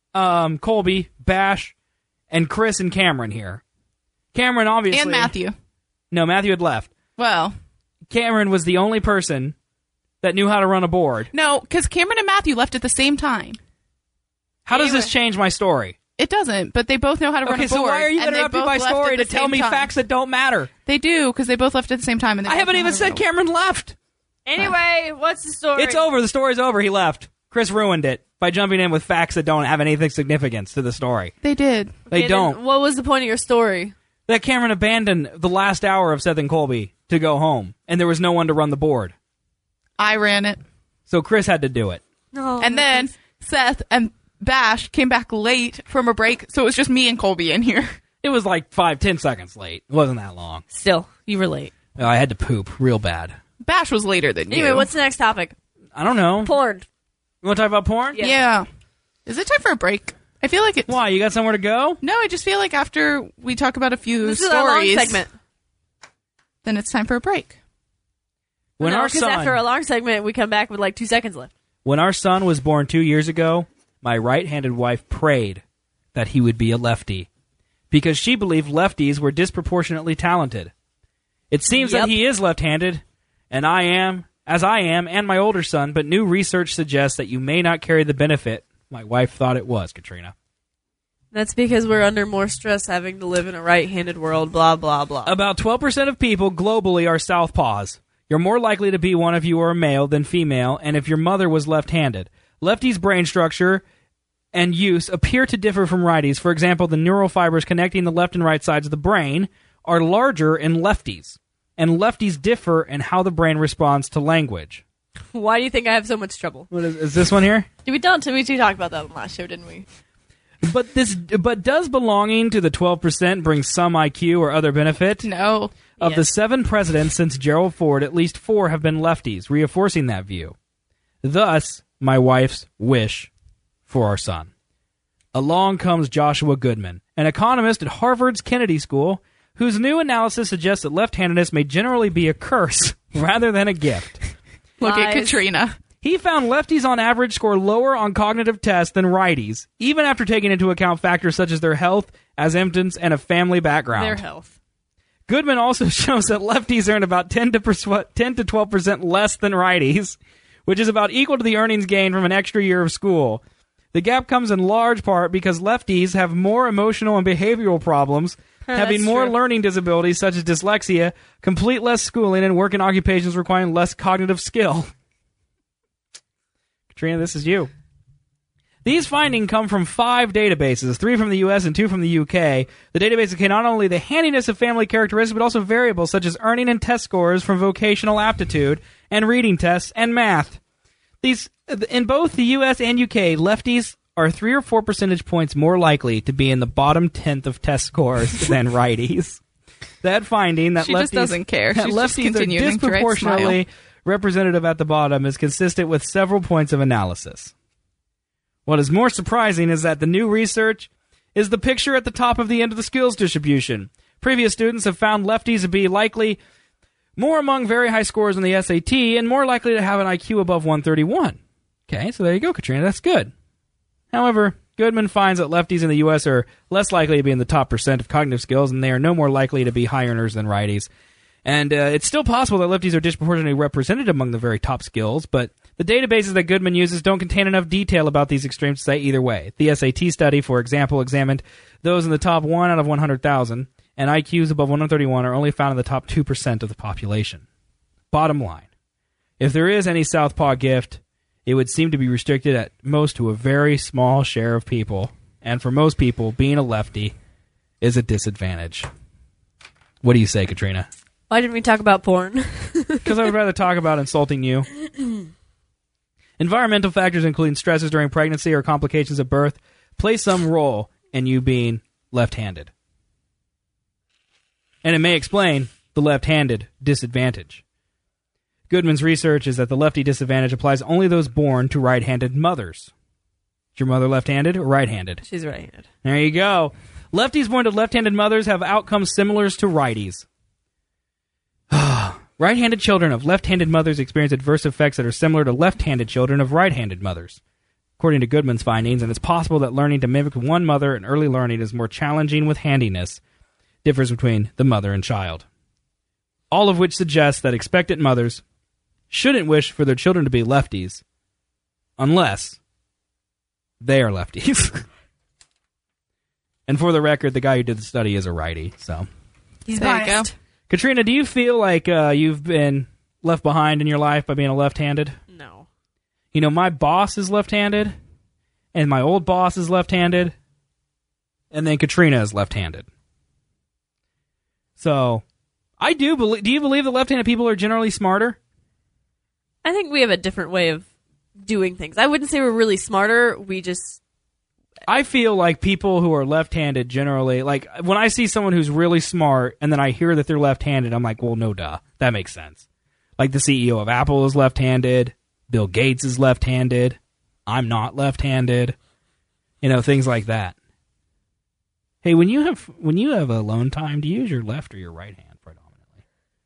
B: Colby, Bash, and Chris and Cameron here. Cameron, obviously.
D: And Matthew.
B: No, Matthew had left.
D: Well,
B: Cameron was the only person that knew how to run a board.
D: no, because Cameron and Matthew left at the same time.
B: How does this change my story?
D: It doesn't, but they both know how to run
B: Okay,
D: a board.
B: so why are you
D: and they
B: interrupting
D: both
B: my
D: left
B: story
D: at the
B: to tell
D: same
B: me
D: time.
B: facts that don't matter?
D: They do, because they both left at the same time. And they
B: I
D: both
B: haven't
D: know
B: even
D: how to
B: said
D: run a board.
B: Cameron left.
C: Anyway, what's the story?
B: It's over. The story's over. He left. Chris ruined it by jumping in with facts that don't have anything significance to the story.
D: They did.
B: They
C: Okay,
B: don't.
C: then what was the point of your story?
B: That Cameron abandoned the last hour of Seth and Colby to go home, and there was no one to run the board.
D: I ran it.
B: So Chris had to do it.
C: No.
D: And then Seth and Bash came back late from a break, so it was just me and Colby in here.
B: It was like 5-10 seconds late. It wasn't that long.
C: Still, you were late.
B: I had to poop real bad.
D: Bash was later than
C: Anyway,
D: you.
C: what's the next topic?
B: I don't know.
C: Porn.
B: You want to talk about porn?
C: Yeah.
D: Yeah. Is it time for a break? I feel like it's...
B: Why? You got somewhere to go?
D: No, I just feel like after we talk about a few
C: This is our long
D: stories,
C: segment.
D: then it's time for a break.
B: When
C: No,
B: our
C: 'cause
B: son,
C: after a long segment, we come back with like 2 seconds left.
B: when our son was born 2 years ago, my right-handed wife prayed that he would be a lefty because she believed lefties were disproportionately talented. It seems
C: Yep.
B: that he is left-handed, and I am, and my older son, but new research suggests that you may not carry the benefit my wife thought it was, Katrina.
C: That's because we're under more stress having to live in a right-handed world, blah, blah, blah.
B: About 12% of people globally are southpaws. You're more likely to be one of you are a male than female, and if your mother was left-handed. Lefties' brain structure and use appear to differ from righties. For example, the neural fibers connecting the left and right sides of the brain are larger in lefties, and lefties differ in how the brain responds to language.
C: Why do you think I have so much trouble?
B: What is this one here?
C: We talked about that on last show, didn't we?
B: But does belonging to the 12% bring some IQ or other benefit?
D: No.
B: Of the
C: Yes.
B: 7 presidents since Gerald Ford, at least 4 have been lefties, reinforcing that view. Thus, my wife's wish for our son. Along comes Joshua Goodman, an economist at Harvard's Kennedy School, whose new analysis suggests that left-handedness may generally be a curse rather than a gift.
D: Look at
C: Lies.
D: Katrina.
B: He found lefties on average score lower on cognitive tests than righties, even after taking into account factors such as their health, ascendance, and a family background.
C: Their health.
B: Goodman also shows that lefties earn about 10 to 12% less than righties, which is about equal to the earnings gain from an extra year of school. The gap comes in large part because lefties have more emotional and behavioral problems, having more
C: true.
B: learning disabilities such as dyslexia, complete less schooling, and work in occupations requiring less cognitive skill. Katrina, this is you. These findings come from 5 databases, 3 from the U.S. and 2 from the U.K. The databases contain not only the handiness of family characteristics, but also variables such as earning and test scores from vocational aptitude and reading tests and math. In both the U.S. and U.K., lefties are 3 or 4 percentage points more likely to be in the bottom 10th of test scores than righties. That finding that
D: She
B: lefties,
D: just doesn't care.
B: that
D: She's just
B: lefties are
D: continuing to write
B: disproportionately
D: smile.
B: representative at the bottom is consistent with several points of analysis. What is more surprising is that the new research is the picture at the top of the end of the skills distribution. Previous students have found lefties to be likely more among very high scores on the SAT and more likely to have an IQ above 131. Okay, so there you go, Katrina. That's good. However, Goodman finds that lefties in the U.S. are less likely to be in the top percent of cognitive skills, and they are no more likely to be high earners than righties. And it's still possible that lefties are disproportionately represented among the very top skills, but the databases that Goodman uses don't contain enough detail about these extremes to say either way. The SAT study, for example, examined those in the top 1 out of 100,000, and IQs above 131 are only found in the top 2% of the population. Bottom line, if there is any Southpaw gift, it would seem to be restricted at most to a very small share of people, and for most people, being a lefty is a disadvantage. What do you say, Katrina?
C: Why didn't we talk about porn?
B: Because I would rather talk about insulting you. Environmental factors, including stresses during pregnancy or complications of birth, play some role in you being left-handed. And it may explain the left-handed disadvantage. Goodman's research is that the lefty disadvantage applies only to those born to right-handed mothers. Is your mother left-handed or right-handed?
C: She's right-handed.
B: There you go. Lefties born to left-handed mothers have outcomes similar to righties. Right-handed children of left-handed mothers experience adverse effects that are similar to left-handed children of right-handed mothers. According to Goodman's findings, and it's possible that learning to mimic one mother in early learning is more challenging with handiness, differs between the mother and child. All of which suggests that expectant mothers shouldn't wish for their children to be lefties unless they are lefties. And for the record, the guy who did the study is a righty, so.
C: He's
D: There you go.
C: biased.
B: Katrina, do you feel like you've been left behind in your life by being a left-handed?
C: No.
B: You know, my boss is left-handed, and my old boss is left-handed, and then Katrina is left-handed. So, I do believe. Do you believe that left-handed people are generally smarter?
C: I think we have a different way of doing things. I wouldn't say we're really smarter. We just...
B: I feel like people who are left-handed generally, like when I see someone who's really smart and then I hear that they're left-handed, I'm like, well, no, duh. That makes sense. Like the CEO of Apple is left-handed. Bill Gates is left-handed. I'm not left-handed. You know, things like that. Hey, when you have alone time, do you use your left or your right hand predominantly?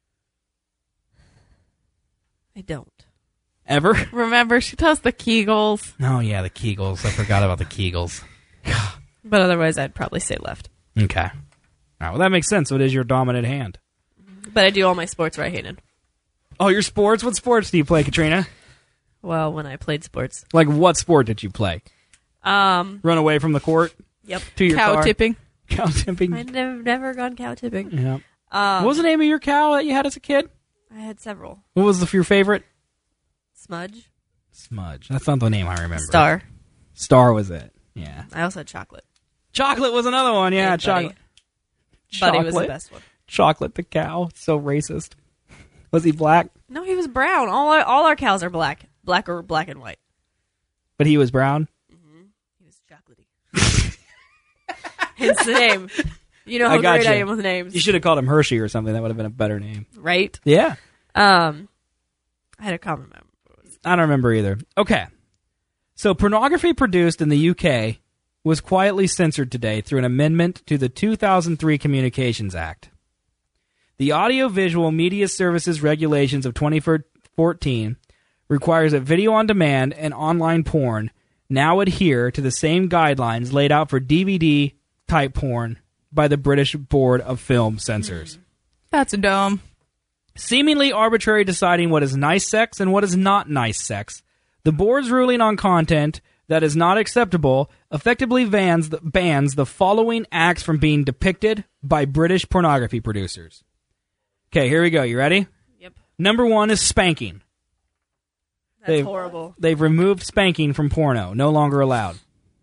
C: I don't.
B: Ever?
D: Remember, she does the Kegels.
B: Oh, yeah, the Kegels. I forgot about the Kegels.
C: But otherwise, I'd probably say left.
B: Okay. All right, well, that makes sense. So it is your dominant hand.
C: But I do all my sports right-handed.
B: Oh, your sports? What sports do you play, Katrina?
C: Well, when I played sports.
B: Like, what sport did you play? Run away from the court?
C: Yep.
B: To your
D: Cow
B: car?
D: tipping.
B: Cow tipping?
C: I've never gone cow tipping.
B: Yeah. What was the name of your cow that you had as a kid?
C: I had several.
B: What was your favorite?
C: Smudge.
B: Smudge. That's not the name I remember.
C: Star.
B: Star was it. Yeah.
C: I also had chocolate.
B: Chocolate was another one. Yeah,
C: And
B: chocolate.
C: Buddy was the
B: Chocolate?
C: best one.
B: Chocolate the cow. So racist. Was he black?
C: No, he was brown. All our cows are black. Black or black and white.
B: But he was brown?
C: He was chocolatey. Hence the name. You know how great
B: gotcha.
C: I am with names.
B: You should have called him Hershey or something. That would have been a better name.
C: Right?
B: Yeah.
C: I had a common memory.
B: I don't remember either. Okay. So pornography produced in the UK was quietly censored today through an amendment to the 2003 Communications Act. The Audiovisual Media Services Regulations of 2014 requires that video on demand and online porn now adhere to the same guidelines laid out for DVD-type porn by the British Board of Film Censors.
D: That's dumb.
B: Seemingly arbitrary deciding what is nice sex and what is not nice sex, the board's ruling on content that is not acceptable effectively bans the following acts from being depicted by British pornography producers. Okay, here we go. You ready?
C: Yep.
B: Number 1 is spanking.
C: That's horrible.
B: They've removed spanking from porno. No longer allowed.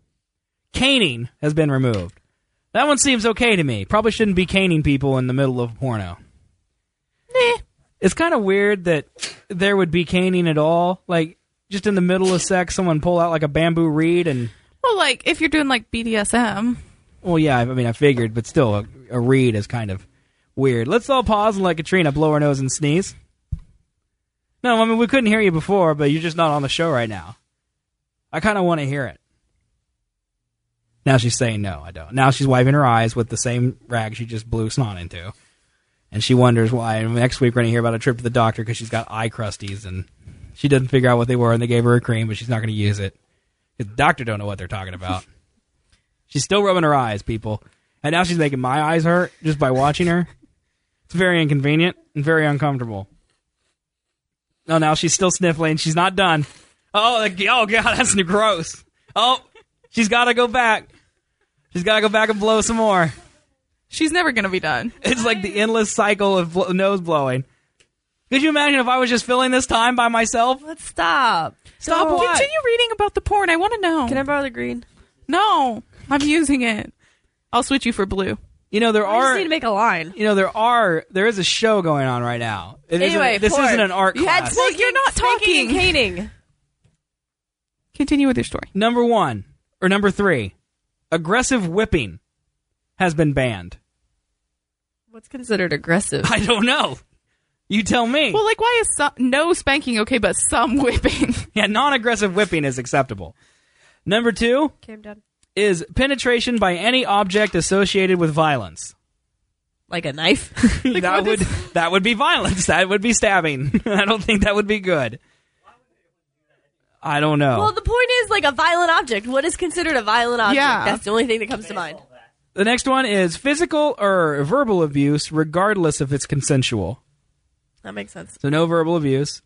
B: Caning has been removed. That one seems okay to me. Probably shouldn't be caning people in the middle of porno. It's kind of weird that there would be caning at all. Like, just in the middle of sex, someone pull out like a bamboo reed and...
D: Well, like, if you're doing, like, BDSM.
B: Well, yeah, I mean, I figured, but still, a reed is kind of weird. Let's all pause and let Katrina blow her nose and sneeze. No, I mean, we couldn't hear you before, but you're just not on the show right now. I kind of want to hear it. Now she's saying no, I don't. Now she's wiping her eyes with the same rag she just blew snot into. And she wonders why. And next week we're going to hear about a trip to the doctor because she's got eye crusties and she doesn't figure out what they were and they gave her a cream, but she's not going to use it. The doctor don't know what they're talking about. She's still rubbing her eyes, people. And now she's making my eyes hurt just by watching her. It's very inconvenient and very uncomfortable. Oh, now she's still sniffling. She's not done. Oh God, that's gross. Oh, she's got to go back. She's got to go back and blow some more.
D: She's never going to be done.
B: It's like the endless cycle of nose blowing. Could you imagine if I was just filling this time by myself?
C: Let's stop.
B: Stop
C: No.
B: what?
D: Continue reading about the porn. I want to know.
C: Can I borrow the green?
D: No, I'm using it. I'll switch you for blue.
B: You know,
C: I just need to make a line.
B: You know, there is a show going on right now.
C: Anyway,
B: this isn't an art
C: you had
B: class.
C: spanking,
D: You're not
C: spanking and
D: talking.
C: caning.
D: Continue with your story.
B: Number 3, aggressive whipping has been banned.
C: What's considered aggressive?
B: I don't know. You tell me.
D: Well, like, why is no spanking okay, but some whipping?
B: Yeah, non-aggressive whipping is acceptable. Number 2
C: Okay, I'm done.
B: is penetration by any object associated with violence.
C: Like a knife?
B: That would be violence. That would be stabbing. I don't think that would be good. I don't know.
C: Well, the point is, like, a violent object. What is considered a violent object?
D: Yeah.
C: That's the only thing that comes to mind.
B: The next one is physical or verbal abuse, regardless if it's consensual.
C: That makes sense.
B: So no verbal abuse.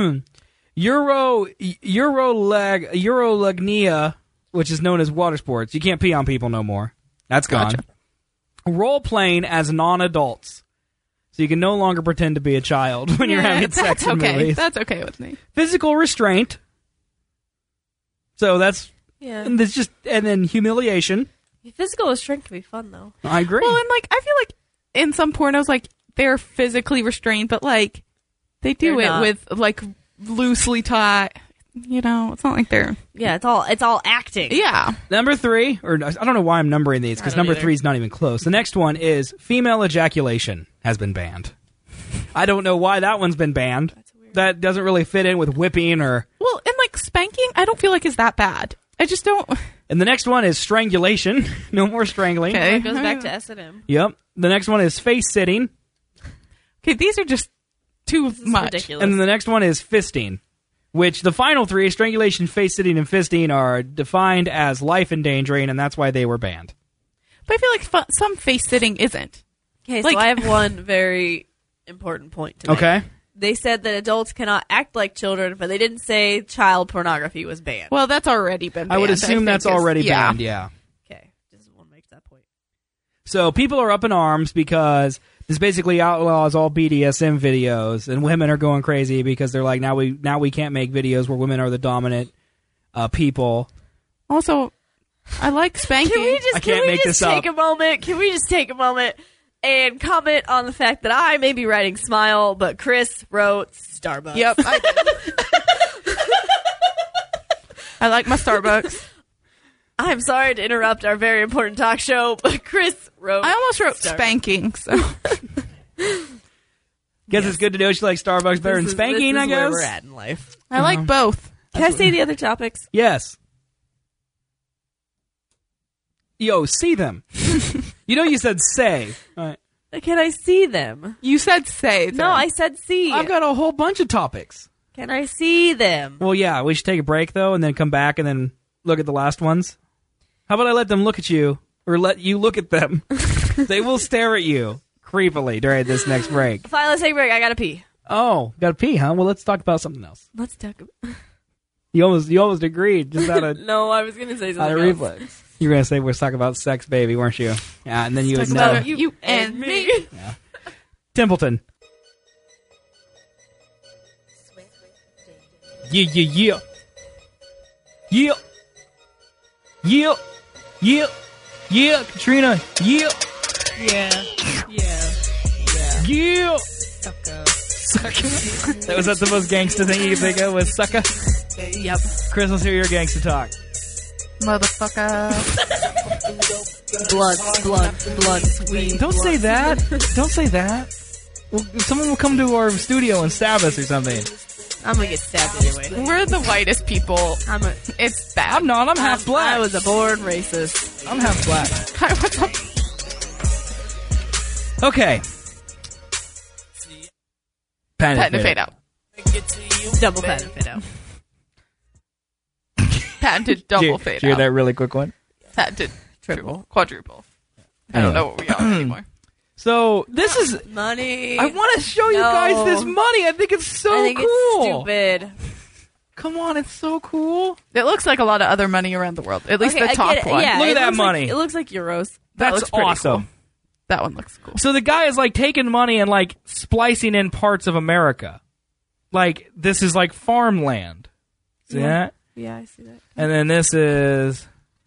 B: Urolagnia, which is known as water sports. You can't pee on people no more. That's gone.
D: Gotcha.
B: Role playing as non-adults. So you can no longer pretend to be a child when you're having sex in
D: okay.
B: movies.
D: That's okay with me.
B: Physical restraint. So that's
C: Yeah.
B: and then humiliation.
C: Physical restraint can be fun, though.
B: I agree.
D: Well, and, like, I feel like in some pornos, like, they're physically restrained, but, like, they do
C: They're
D: it
C: not.
D: with, like, loosely tied. You know, it's not like they're...
C: Yeah, it's all acting.
D: Yeah.
B: Number 3, or I don't know why I'm numbering these because
C: I don't
B: number
C: either.
B: 3 is not even close. The next one is female ejaculation has been banned. I don't know why that one's been banned. That doesn't really fit in with whipping or.
D: Well, and, like, spanking, I don't feel like is that bad. I just don't...
B: And the next one is strangulation. No more strangling.
D: Okay.
C: It goes back to S&M.
B: Yep. The next one is face sitting,
D: Okay, these are just too
C: This is
D: much.
C: ridiculous.
B: and then the next one is fisting. Which the final 3, strangulation, face sitting, and fisting, are defined as life endangering, and that's why they were banned.
D: But I feel like some face sitting isn't.
C: Okay,
D: Like-
C: so I have one very important point to make.
B: Okay.
C: They said that adults cannot act like children, but they didn't say child pornography was banned.
D: Well, that's already been banned.
B: I would assume
D: think,
B: that's
D: is-
B: already
D: yeah.
B: banned. Yeah.
C: Okay, just want to make that point.
B: So people are up in arms because this basically outlaws all BDSM videos, and women are going crazy because they're like, now we can't make videos where women are the dominant people.
D: Also, I like spanking.
C: Can we
B: I
C: just
B: can't make this
C: take
B: up.
C: a moment? Can we just take a moment and comment on the fact that I may be writing smile, but Chris wrote Starbucks.
D: Yep. I like my Starbucks.
C: I'm sorry to interrupt our very important talk show, but Chris wrote.
D: I almost wrote
C: Starbucks.
D: spanking. So
B: Guess it's good to know she likes Starbucks better than spanking,
C: this
B: I
C: is where
B: guess.
C: we're at in life.
D: I like both.
C: Can I say the other topics?
B: Yes. Yo, see them. You know you said say. All right.
C: Can I see them?
D: You said say.
C: No, I said see.
B: I've got a whole bunch of topics.
C: Can I see them?
B: Well, yeah, we should take a break, though, and then come back and then look at the last ones. How about I let them look at you, or let you look at them? They will stare at you creepily during this next break.
C: Fine, let's take a break. I gotta pee.
B: Oh, gotta pee, huh? Well, let's talk about something else.
C: Let's talk about...
B: You almost agreed, just out of
C: No, I was gonna say
B: out
C: something
B: of
C: else.
B: reflex. You were gonna say we're talking about sex, baby, weren't you? Yeah, and then you would
C: Talk
B: know.
C: about you and me.
B: Templeton. Yeah. Yeah, Katrina. Yeah. Sucker. Was that the most gangster thing you could think of? Was sucker?
C: Yep.
B: Chris, let's hear your gangster talk.
D: Motherfucker.
C: Blood, sweet.
B: Don't say that. Don't say that. Well, someone will come to our studio and stab us or something.
C: I'm gonna get stabbed anyway.
D: We're the whitest people. It's bad.
B: I'm not. I'm half black.
C: I was a born racist.
B: I'm half black.
D: What's up?
B: Okay.
D: Patent and fade out.
C: Double patent fade out.
D: Patented double fade
B: Did you hear
D: out.
B: that really quick one?
D: Patented
C: Triple.
D: quadruple. I don't know what we are anymore.
B: So this is.
C: Money.
B: I want to show you guys this money. I think it's so
C: I think
B: cool.
C: it's stupid.
B: Come on, it's so cool.
D: It looks like a lot of other money around the world. At least
C: Okay,
D: the
C: I
D: top
C: get it.
D: one.
C: Yeah,
B: Look at
C: it
B: that
C: looks
B: money.
C: Like, it looks like euros.
D: That
B: That's
D: looks pretty
B: awesome.
D: cool. That one looks cool.
B: So the guy is like taking money and like splicing in parts of America. Like this is like farmland. See that?
C: Yeah, I see that.
B: And then this is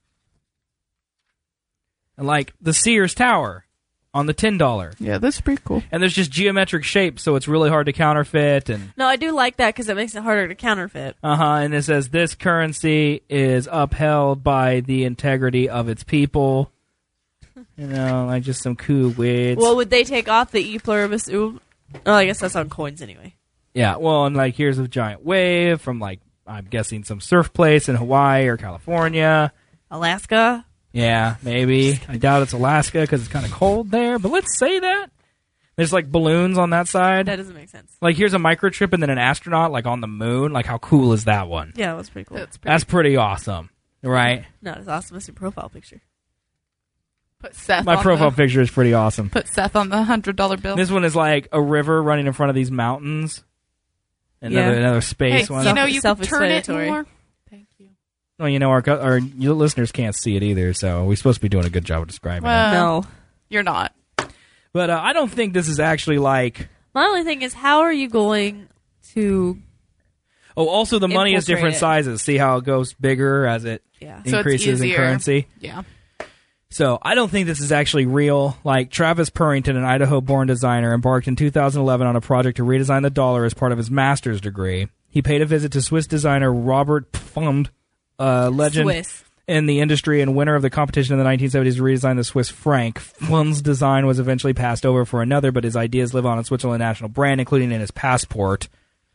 B: like the Sears Tower on the $10.
D: Yeah, that's pretty cool.
B: And there's just geometric shapes, so it's really hard to counterfeit. And
C: No, I do like that because it makes it harder to counterfeit.
B: and it says this currency is upheld by the integrity of its people. You know, like just some cool words.
C: Well, would they take off the E pluribus unum? Oh, I guess that's on coins anyway.
B: Yeah, well, and like here's a giant wave from like I'm guessing some surf place in Hawaii or California.
C: Alaska.
B: Yeah, maybe. I doubt it's Alaska because it's kind of cold there, but let's say that. There's like balloons on that side.
C: That doesn't make sense.
B: Like here's a microchip and then an astronaut like on the moon. Like how cool is that one?
C: Yeah, that was pretty cool.
B: That's pretty awesome, right?
C: Not as awesome as your profile picture.
D: Put Seth
B: My
D: on
B: profile
D: the,
B: picture is pretty awesome.
D: Put Seth on the $100 bill.
B: This one is like a river running in front of these mountains. Another space
D: Hey,
B: one.
D: you know you can turn it
C: Self-explanatory.
D: more. Thank you.
B: Well, you know our listeners can't see it either, so we're supposed to be doing a good job of describing it.
C: No.
D: You're not.
B: But I don't think this is actually like.
C: My only thing is, how are you going to...
B: Oh, also the money is
C: Infiltrate
B: different
C: it.
B: sizes. See how it goes bigger as it
C: Yeah.
D: So it's
B: increases in
D: easier.
B: currency.
D: Yeah.
B: So I don't think this is actually real. Like Travis Purrington, an Idaho-born designer, embarked in 2011 on a project to redesign the dollar as part of his master's degree. He paid a visit to Swiss designer Robert Pfund, legend
C: Swiss.
B: in the industry and winner of the competition in the 1970s to redesign the Swiss franc. Pfund's design was eventually passed over for another, but his ideas live on in Switzerland national brand, including in his passport.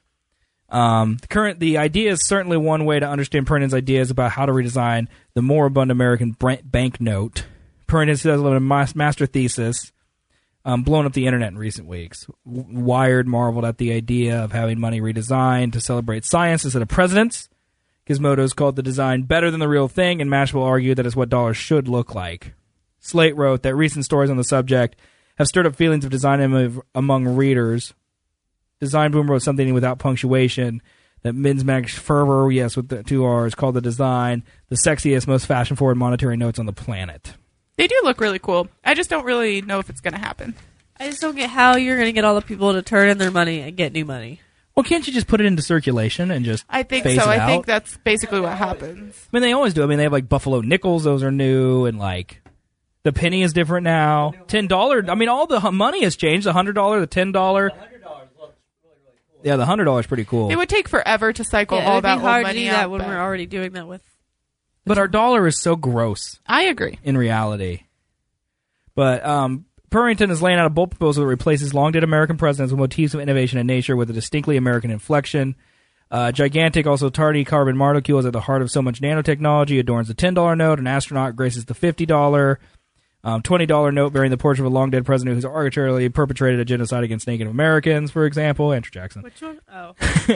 B: The idea is certainly one way to understand Purrington's ideas about how to redesign the moribund American banknote. Purrington's 2011 master thesis blown up the internet in recent weeks. Wired marveled at the idea of having money redesigned to celebrate science instead of presidents. Gizmodo's called the design better than the real thing, and Mashable argued that it's what dollars should look like. Slate wrote that recent stories on the subject have stirred up feelings of design among readers. Design Boom wrote something without punctuation that Minsmax Ferber, yes, with the 2 R's, called the design the sexiest, most fashion-forward monetary notes on the planet.
D: They do look really cool. I just don't really know if it's going to happen.
C: I just don't get how you're going to get all the people to turn in their money and get new money.
B: Well, can't you just put it into circulation and just
D: I think
B: phase
D: so.
B: it
D: I think
B: out?
D: that's basically what happens.
B: I mean, they always do. I mean, they have like Buffalo nickels; those are new, and like the penny is different now. $10. I mean, all the money has changed. The $100, the $10. Yeah, the $100 is pretty cool.
D: It would take forever to cycle
C: Yeah, it
D: all
C: would be
D: that old
C: hard to
D: money
C: do that
D: out,
C: when
D: but
C: we're already doing that with...
B: But our dollar is so gross
D: I agree.
B: in reality. But Purrington is laying out a bold proposal that replaces long-dead American presidents with motifs of innovation and nature with a distinctly American inflection. Gigantic, also tardy carbon molecules at the heart of so much nanotechnology adorns the $10 note. An astronaut graces the $50. $20 note bearing the portrait of a long-dead president who's arbitrarily perpetrated a genocide against Native Americans, for example. Andrew Jackson.
C: Which one? Oh.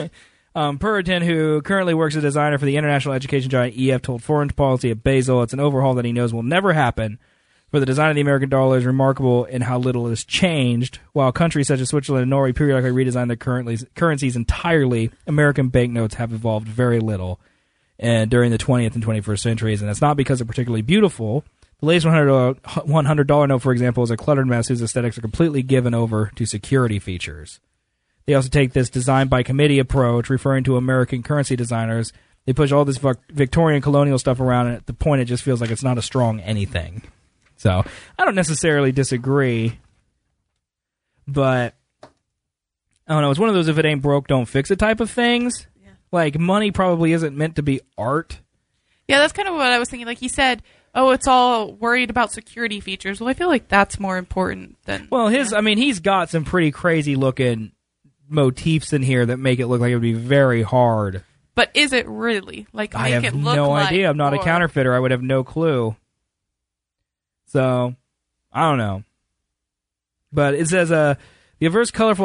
B: Puritan, who currently works as a designer for the international education giant EF, told Foreign Policy at Basel it's an overhaul that he knows will never happen. For the design of the American dollar is remarkable in how little it has changed. While countries such as Switzerland and Norway periodically redesign their currencies entirely, American banknotes have evolved very little during the 20th and 21st centuries, and it's not because they're particularly beautiful. The latest $100 note, for example, is a cluttered mess whose aesthetics are completely given over to security features. They also take this design by committee approach, referring to American currency designers. They push all this Victorian colonial stuff around, and at the point it just feels like it's not a strong anything. So, I don't necessarily disagree, but I don't know, it's one of those if it ain't broke, don't fix it type of things. Yeah. Like, money probably isn't meant to be art.
D: Yeah, that's kind of what I was thinking. Like he said, oh, it's all worried about security features. Well, I feel like that's more important than...
B: Well, he's got some pretty crazy looking motifs in here that make it look like it would be very hard.
D: But is it really? Like,
B: I have no idea. I'm not a counterfeiter. I would have no clue. So, I don't know. But it says, the diverse, colorful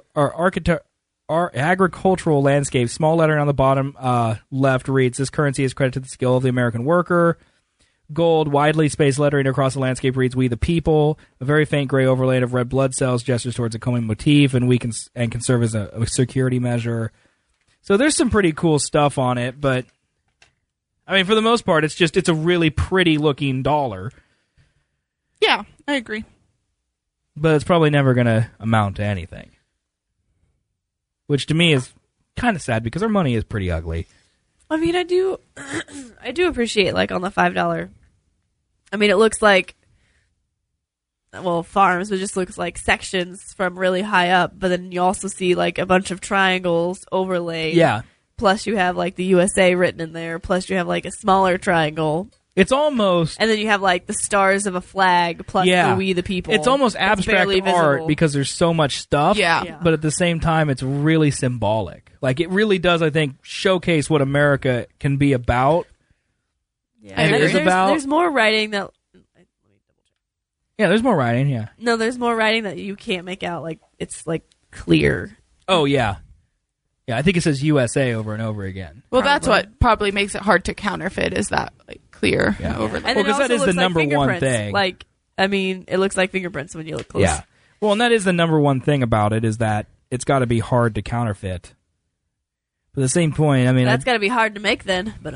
B: agricultural landscape, small lettering on the bottom left reads, this currency is credited to the skill of the American worker. Gold, widely spaced lettering across the landscape reads, we the people. A very faint gray overlay of red blood cells gestures towards a combing motif, and can serve as a security measure. So there's some pretty cool stuff on it, but, I mean, for the most part, it's a really pretty looking dollar.
D: Yeah, I agree.
B: But it's probably never going to amount to anything. Which to me is kind of sad because our money is pretty ugly.
C: I mean, I do appreciate, like, on the $5. I mean, it looks like, well, farms, it just looks like sections from really high up, but then you also see, like, a bunch of triangles overlaid.
B: Yeah.
C: Plus you have, like, the USA written in there, plus you have, like, a smaller triangle.
B: It's almost...
C: And then you have, like, the stars of a flag, plus the we the people.
B: It's almost abstract art because there's so much stuff.
D: Yeah.
B: But at the same time, it's really symbolic. Like, it really does, I think, showcase what America can be about.
C: Yeah.
B: And it is about...
C: There's more writing that...
B: Yeah, there's more writing, yeah.
C: No, there's more writing that you can't make out, like, it's, like, clear.
B: Oh, yeah. Yeah, I think it says USA over and over again.
D: Well, that's what probably makes it hard to counterfeit, is that, like, clear overlay.
C: And
B: well, because that is the number one thing.
C: Like, I mean, it looks like fingerprints when you look close.
B: Yeah. Well, and that is the number one thing about it, is that it's got to be hard to counterfeit. But at the same point, I mean...
C: That's got to be hard to make then. But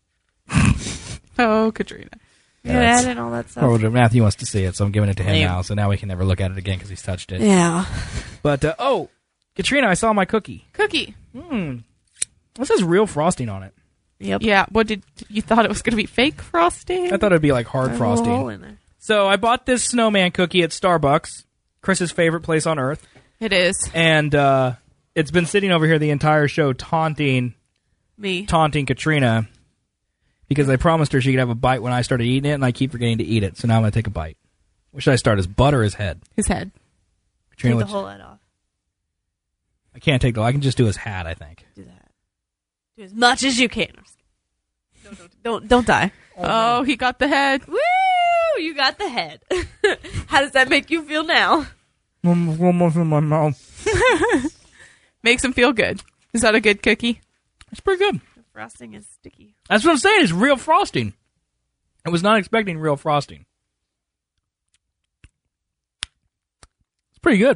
D: oh, Katrina.
C: Yeah, add in all that stuff.
B: Well, Matthew wants to see it, so I'm giving it to him now, so now we can never look at it again because he's touched it.
C: Yeah.
B: But, Katrina, I saw my cookie.
D: Cookie.
B: This has real frosting on it.
C: Yep.
D: Yeah. What you thought it was going to be fake frosting?
B: I thought it'd be like hard frosting.
C: A hole in there.
B: So I bought this snowman cookie at Starbucks, Chris's favorite place on earth.
D: It is.
B: And it's been sitting over here the entire show taunting Katrina because I promised her she could have a bite when I started eating it, and I keep forgetting to eat it. So now I'm going to take a bite. What should I start? His butt or his head?
D: His head.
B: Katrina,
C: Take the whole head off.
B: I can't take I can just do his hat, I think.
C: Do that. Do as much as you can. Don't die.
D: Oh, he got the head.
C: Woo! You got the head. How does that make you feel now?
B: Almost in my mouth.
D: Makes him feel good. Is that a good cookie?
B: It's pretty good.
C: The frosting is sticky.
B: That's what I'm saying. It's real frosting. I was not expecting real frosting. It's pretty good.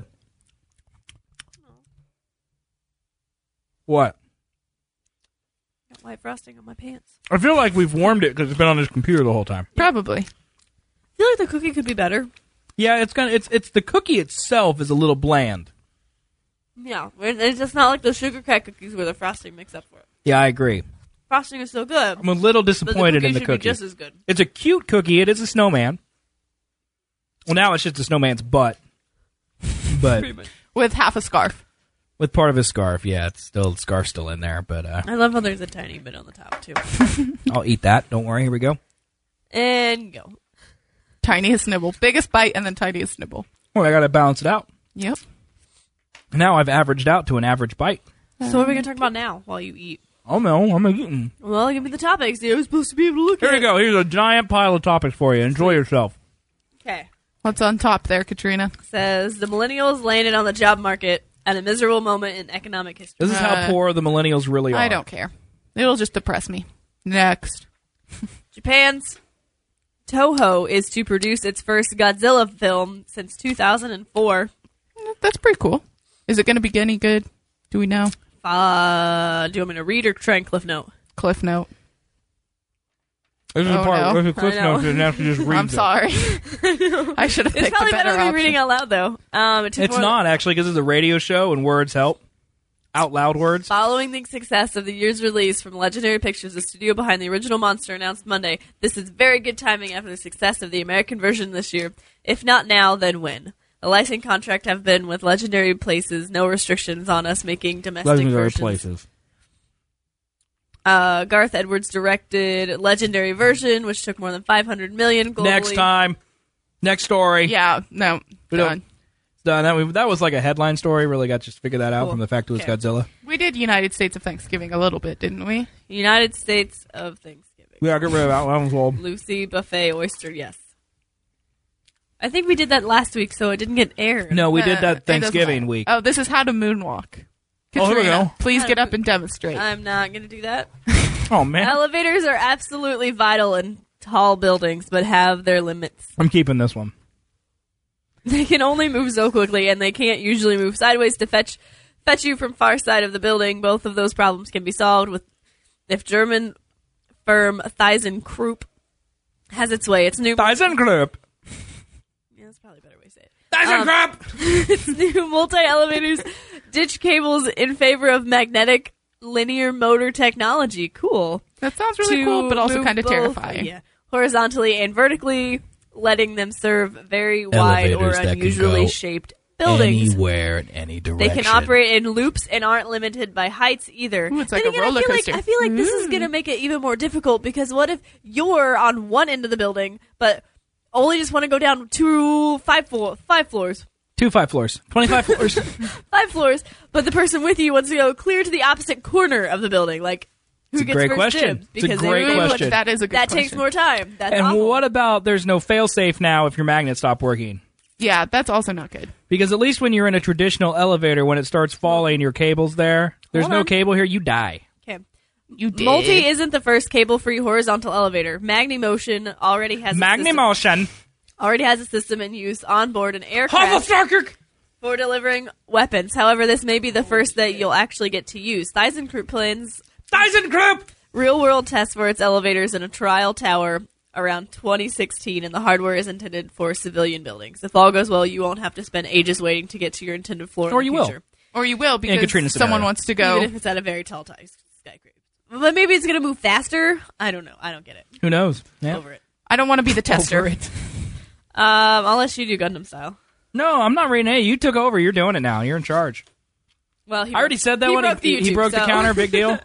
B: What?
C: Got white frosting on my pants.
B: I feel like we've warmed it because it's been on this computer the whole time.
D: Probably.
C: I feel like the cookie could be better.
B: Yeah, it's the cookie itself is a little bland.
C: Yeah, it's just not like the sugar crack cookies where the frosting makes up for it.
B: Yeah, I agree.
C: Frosting is still good.
B: I'm a little disappointed in the
C: should
B: cookie.
C: Be just as good.
B: It's a cute cookie. It is a snowman. Well, now it's just a snowman's butt, but
D: with half a scarf.
B: With part of his scarf, yeah, scarf's still in there, but
C: I love how there's a tiny bit on the top too.
B: I'll eat that. Don't worry. Here we go.
C: And go.
D: Tiniest nibble, biggest bite, and then tiniest nibble.
B: Well, I got to balance it out.
D: Yep.
B: Now I've averaged out to an average bite.
C: So what are we gonna talk about now while you eat?
B: Oh no, I'm eating.
C: Well, give me the topics. You're supposed to be able to look at.
B: Here you go. Here's a giant pile of topics for you. Enjoy yourself.
C: Okay.
D: What's on top there, Katrina?
C: Says the millennials landed on the job market at a miserable moment in economic history.
B: This is how poor the millennials really are.
D: I don't care. It'll just depress me. Next.
C: Japan's Toho is to produce its first Godzilla film since 2004.
D: That's pretty cool. Is it going to be any good? Do we know?
C: Do you want me to read or try and cliff note?
D: Cliff note.
B: This is the part where the cliff
C: I know.
B: notes and have to just read
D: I'm sorry. I should have picked
C: It's probably
D: a better
C: better than
D: option.
C: reading out loud, though.
B: It's not, actually, because it's a radio show and words help. Out loud words.
C: Following the success of the year's release from Legendary Pictures, the studio behind the original monster announced Monday, this is very good timing after the success of the American version this year. If not now, then when? The licensing contract have been with Legendary Places, no restrictions on us making domestic
B: Legendary
C: versions.
B: places.
C: Garth Edwards directed Legendary version, which took more than $500 million globally.
B: Next time. Next story.
D: Yeah, no.
B: We don't-
D: Done.
B: Done. That was like a headline story. Really got to just figure that out
C: Cool.
B: from the fact it was
C: Okay.
B: Godzilla.
D: We did United States of Thanksgiving a little bit, didn't we?
C: United States of Thanksgiving.
B: Yeah, get rid of that one. Well,
C: Lucy, buffet, oyster, yes. I think we did that last week, so it didn't get aired.
B: no, we did
D: It
B: that
D: doesn't
B: Thanksgiving
D: matter.
B: week.
D: Oh, this is how to moonwalk.
B: Oh, here we
D: Katrina,
B: go.
D: please get up and demonstrate.
C: I'm not going to do that.
B: Oh, man.
C: Elevators are absolutely vital in tall buildings, but have their limits.
B: I'm keeping this one.
C: They can only move so quickly, and they can't usually move sideways to fetch you from far side of the building. Both of those problems can be solved with if German firm ThyssenKrupp has its way. Its new
B: ThyssenKrupp.
C: Yeah, that's probably a better way to say it.
B: ThyssenKrupp.
C: Its new multi-elevators ditch cables in favor of magnetic linear motor technology. Cool.
D: That sounds really
C: To
D: cool, but also
C: move
D: kind of
C: both-
D: terrifying.
C: Yeah, horizontally and vertically, letting them serve very wide or
F: Elevators that can
C: unusually
F: go
C: shaped buildings.
F: Anywhere in any
C: They
F: direction.
C: can operate in loops and aren't limited by heights either.
D: Ooh, it's like
C: Then
D: a
C: again,
D: roller coaster.
C: I feel like this is going to make it even more difficult because what if you're on one end of the building but only just want to go down to five floors?
B: 5 floors. 25 floors.
C: 5 floors, but the person with you wants to go clear to the opposite corner of the building. Like, who
B: It's a
C: gets
B: great
C: first
B: question.
C: dibs?
B: It's a
C: Because
B: great
C: everybody-
B: question.
D: That is a good
C: That
D: question.
C: takes more time. That's
B: And
C: awful.
B: what about there's no fail-safe now if your magnets stop working?
D: Yeah, that's also not good.
B: Because at least when you're in a traditional elevator, when it starts falling, your cable's there. There's
C: Hold
B: no
C: on.
B: cable here, you die.
C: Okay.
D: You did.
C: Multi isn't the first cable-free horizontal elevator. Magnimotion already has
B: Magnimotion.
C: a system in use on board an aircraft for delivering weapons. However, this may be the first that you'll actually get to use. ThyssenKrupp plans
B: ThyssenKrupp.
C: real-world tests for its elevators in a trial tower around 2016, and the hardware is intended for civilian buildings. If all goes well, you won't have to spend ages waiting to get to your intended floor
B: Or
C: in the
B: you will.
C: future.
D: Or you will because
B: Katrina's
D: someone
B: scenario.
D: wants to go.
C: Even if it's at a very tall skyscraper. But maybe it's going to move faster. I don't know. I don't get it.
B: Who knows? Yeah.
C: Over it.
D: I don't want to be the tester.
B: Over it.
C: Unless you do Gundam style.
B: No, I'm not reading it. You took over. You're doing it now. You're in charge.
C: Well,
B: I already said that one.
C: Broke the
B: He
C: YouTube,
B: broke the
C: so-
B: counter. Big deal.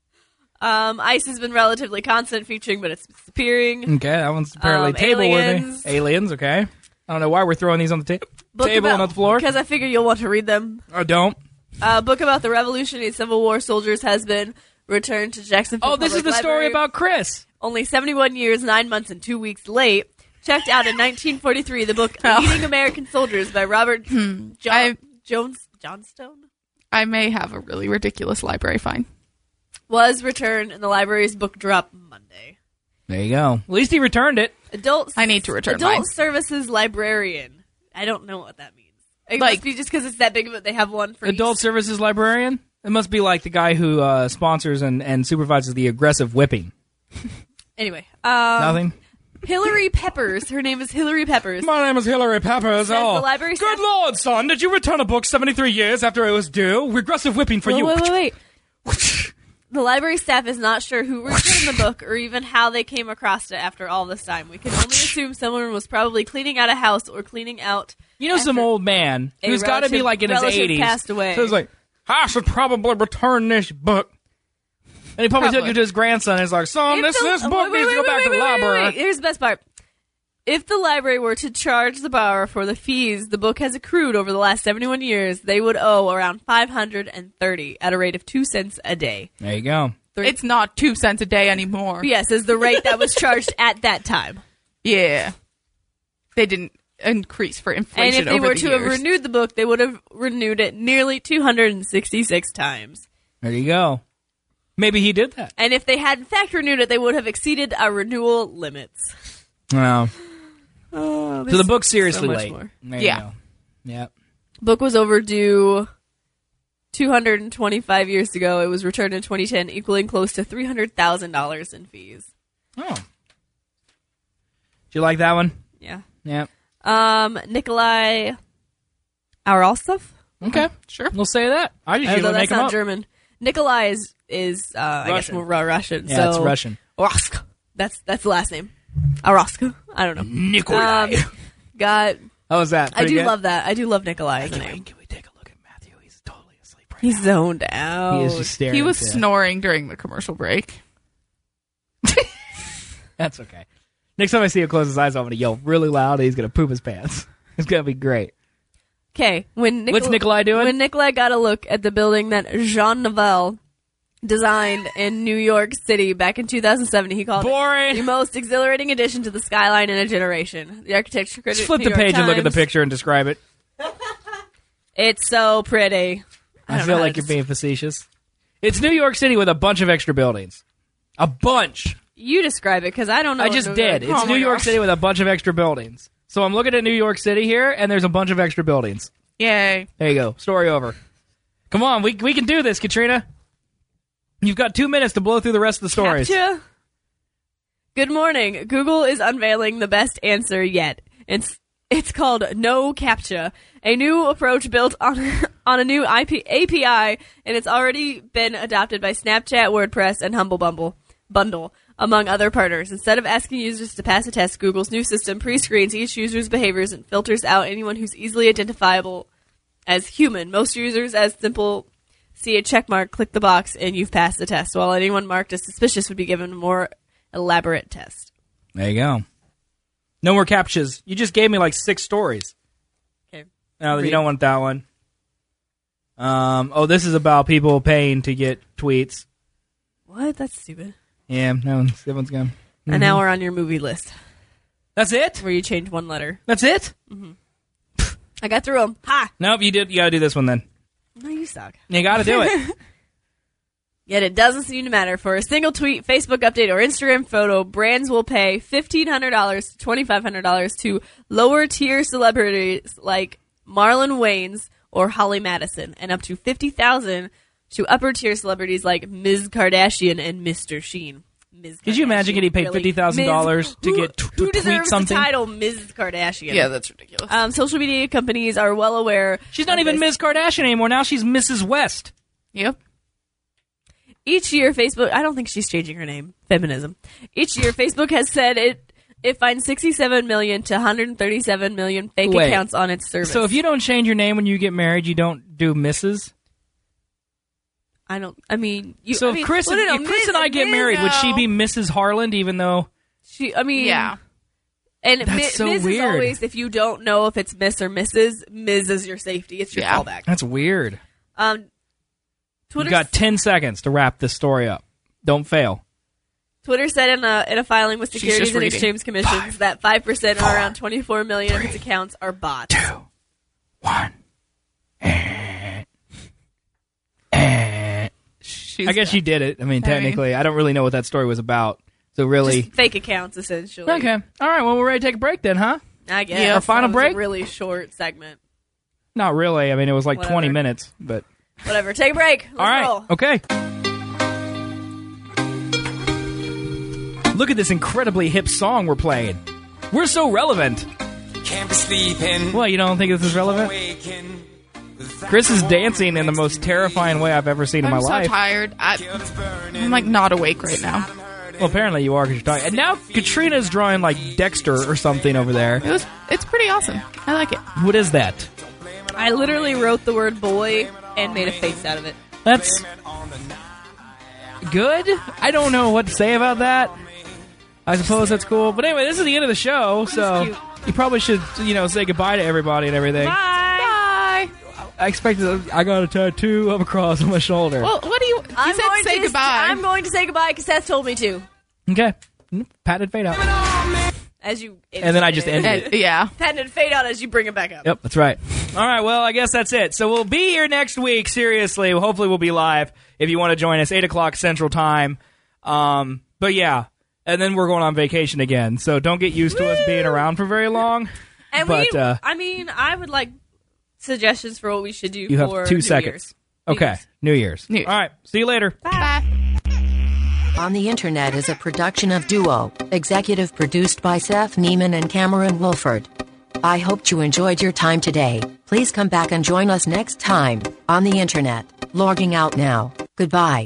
C: Ice has been relatively constant featuring, but it's disappearing.
B: Okay, that one's apparently
C: Aliens.
B: table-worthy. Aliens, okay. I don't know why we're throwing these on the table and on the floor.
C: Because I figure you'll want to read them.
B: Or don't.
C: Book about the Revolutionary Civil War soldiers has been returned to Jacksonville.
B: Oh, this is
C: Public
B: the story
C: Library.
B: about Chris.
C: Only 71 years, 9 months, and 2 weeks late. Checked out in 1943, the book
D: Oh.
C: Leading American Soldiers by Robert
D: I-
C: Johnstone
D: I may have a really ridiculous library find.
C: was returned, and the library's book drop Monday.
B: There you go. At least he returned it.
D: I need to return
C: Adult
D: mine.
C: Services Librarian. I don't know what that means. It
D: Like-
C: must be just because it's that big of it. They have one for
B: Adult
C: each.
B: Services Librarian? It must be like the guy who sponsors and supervises the aggressive whipping.
C: Anyway,
B: Nothing?
C: Hillary Peppers. Her name is Hillary Peppers.
B: My name is Hillary Peppers.
C: Says the library
B: Good
C: staff-
B: Lord, son. Did you return a book 73 years after it was due? Regressive whipping for you.
C: Wait. The library staff is not sure who returned the book or even how they came across it after all this time. We can only assume someone was probably cleaning out a house or cleaning out.
B: You know, some
C: after
B: old man
C: a
B: who's got to be like in his
C: relative
B: 80s.
C: passed away.
B: So he's like, I should probably return this book. And he probably took it to his grandson and he's like, son,
C: If
B: this
C: the-
B: book needs to go back to the library.
C: wait. Here's the best part. If the library were to charge the borrower for the fees the book has accrued over the last 71 years, they would owe around $530 at a rate of 2 cents a day.
B: There you go.
D: It's not 2 cents a day anymore.
C: Yes, is the rate that was charged at that time.
D: Yeah. They didn't. increase for
C: And
D: inflation
C: if they
D: over
C: were
D: the
C: to have
D: years.
C: renewed the book, they would have renewed it nearly 266 times.
B: There you go. Maybe he did that.
C: And if they had in fact renewed it, they would have exceeded our renewal limits.
B: Wow.
C: Oh,
B: So the book's seriously
C: much
B: late.
C: more.
B: There you
D: Yeah.
B: go. Yep.
C: Book was overdue 225 years ago. It was returned in 2010, equaling close to $300,000 in fees.
B: Oh. Did you like that one?
C: Yeah.
B: Yep.
C: Nikolai Aralstov?
B: Okay.
D: Sure.
B: We'll say that. I just
C: Although
B: usually make
C: that's
B: them
C: not
B: up.
C: German. Nikolai is I guess
B: Russian.
C: more Russian.
B: Yeah,
C: so
B: it's Russian.
C: Orsk. That's the last name. Arask. I don't know.
B: Nikolai.
C: Got.
B: How was that?
C: I
B: Pretty
C: do
B: good?
C: love that. I do love Nikolai as a name.
B: Can we take a look at Matthew? He's totally asleep right
C: He's zoned
B: now.
C: out.
B: He is just staring.
D: He was
B: into-
D: snoring during the commercial break.
B: That's okay. Next time I see him close his eyes, I'm going to yell really loud and he's going to poop his pants. It's going to be great.
C: Okay,
B: What's Nikolai doing?
C: When Nikolai got a look at the building that Jean Nouvel designed in New York City back in 2007, he called it
B: Boring.
C: the most exhilarating addition to the skyline in a generation. The architecture critic.
B: Just flip
C: New
B: the
C: York
B: page and look at the
C: Times,
B: picture and describe it.
C: It's so pretty.
B: I
C: don't
B: feel
C: know how
B: like
C: to
B: you're being facetious. It's New York City with a bunch of extra buildings. A bunch.
C: You describe it because I don't know.
B: I
C: what
B: just
C: New
B: did.
C: York-
B: It's
D: Oh
B: New
D: my
B: York
D: gosh.
B: City with a bunch of extra buildings. So I'm looking at New York City here, and there's a bunch of extra buildings.
D: Yay.
B: There you go. Story over. Come on, we can do this, Katrina. You've got 2 minutes to blow through the rest of the stories.
C: Captcha. Good morning. Google is unveiling the best answer yet. It's called No Captcha, a new approach built on a new API, and it's already been adopted by Snapchat, WordPress, and Humble Bundle, among other partners. Instead of asking users to pass a test, Google's new system pre-screens each user's behaviors and filters out anyone who's easily identifiable as human. Most users, as simple, see a check mark, click the box, and you've passed the test, while anyone marked as suspicious would be given a more elaborate test.
B: There you go. No more captchas. You just gave me like 6 stories.
C: Okay.
B: No, you don't want that one. This is about people paying to get tweets.
C: What? That's stupid.
B: Yeah, that one's gone.
C: And now we're on your movie list,
B: That's it?
C: where you change one letter.
B: That's it?
C: I got through them. Ha!
B: Nope, you got to do this one then.
C: No, you suck.
B: You got to do it.
C: Yet it doesn't seem to matter. For a single tweet, Facebook update, or Instagram photo, brands will pay $1,500 to $2,500 to lower-tier celebrities like Marlon Wayans or Holly Madison, and up to $50,000 to upper-tier celebrities like Ms. Kardashian and Mr. Sheen. Ms.
B: Could you imagine
C: Kardashian,
B: getting paid
C: really?
B: $50,000 to
C: Ms.
B: get
C: who
B: to tweet
C: deserves
B: something?
C: the title Ms. Kardashian?
D: Yeah, that's ridiculous.
C: Social media companies are well aware.
B: She's not
C: of
B: even
C: this.
B: Ms. Kardashian anymore. Now she's Mrs. West.
D: Yep.
C: Each year, Facebook... I don't think she's changing her name. Feminism. Each year, Facebook has said it finds 67 million to 137 million fake
B: Wait.
C: accounts on its service.
B: So if you don't change your name when you get married, you don't do Mrs.?
C: I don't... I mean... You,
B: So
C: I
B: if
C: mean,
B: Chris,
C: well, no,
B: if Chris
C: Ms.
B: and I get
C: Ms.
B: married, would she
D: no.
B: be Mrs. Harland even though...
C: She... I mean...
D: Yeah.
C: And
B: That's so
C: Ms.
B: weird.
C: is always, if you don't know if it's Miss or Mrs., Ms. is your safety. It's your
D: Yeah.
C: fallback.
B: That's weird.
C: Twitter
B: You've got 10 seconds to wrap this story up. Don't fail.
C: Twitter said in a filing with
D: She's
C: Securities
D: just
C: and
D: reading.
C: Exchange Commissions that 5% or around 24 million of its accounts are bots.
B: 2, 1.
D: She's
B: I guess you did it. I mean, technically, I don't really know what that story was about. So really...
C: Just fake accounts, essentially.
B: Okay. All right. Well, we're ready to take a break then, huh?
C: I guess.
D: Yeah,
B: our final
C: That was
B: break?
C: a really short segment.
B: Not really. I mean, it was like 20
C: Whatever.
B: minutes, but...
C: Whatever. Take a break. Let's
B: All right.
C: roll.
B: Okay. Look at this incredibly hip song we're playing. We're so relevant.
E: Can't be sleeping.
B: Well, you don't think this is relevant?
E: Waking.
B: Chris is dancing in the most terrifying way I've ever seen in my
D: I'm so
B: life.
D: tired. I'm like not awake right now.
B: Well, apparently you are because you're tired. And now Katrina's drawing like Dexter or something over there.
D: It's pretty awesome. I like it.
B: What is that?
C: I literally wrote the word boy and made a face out of it.
B: That's good. I don't know what to say about that. I suppose that's cool. But anyway, this is the end of the show, so
C: cute.
B: you probably should, say goodbye to everybody and everything.
C: Bye.
B: I expected. I got a tattoo of a cross on my shoulder.
D: Well, what do you? You said say goodbye.
C: I'm going to say goodbye because Seth told me to.
B: Okay. Patted fade out.
C: as you.
B: And then I just end it.
D: Yeah.
C: And then fade out as you bring it back up.
B: Yep, that's right. All right, well, I guess that's it. So we'll be here next week, seriously. Hopefully we'll be live if you want to join us, 8 o'clock Central Time. But yeah, and then we're going on vacation again, so don't get used to us being around for very long.
C: And I would like suggestions for what we should do
B: you have
C: for
B: 2
C: New
B: seconds.
C: Year's.
B: Okay, New Year's.
D: New Year's.
B: All right, see you later.
D: Bye.
A: On the Internet is a production of Duo, executive produced by Seth Neiman and Cameron Wolford. I hope you enjoyed your time today. Please come back and join us next time on the Internet. Logging out now. Goodbye.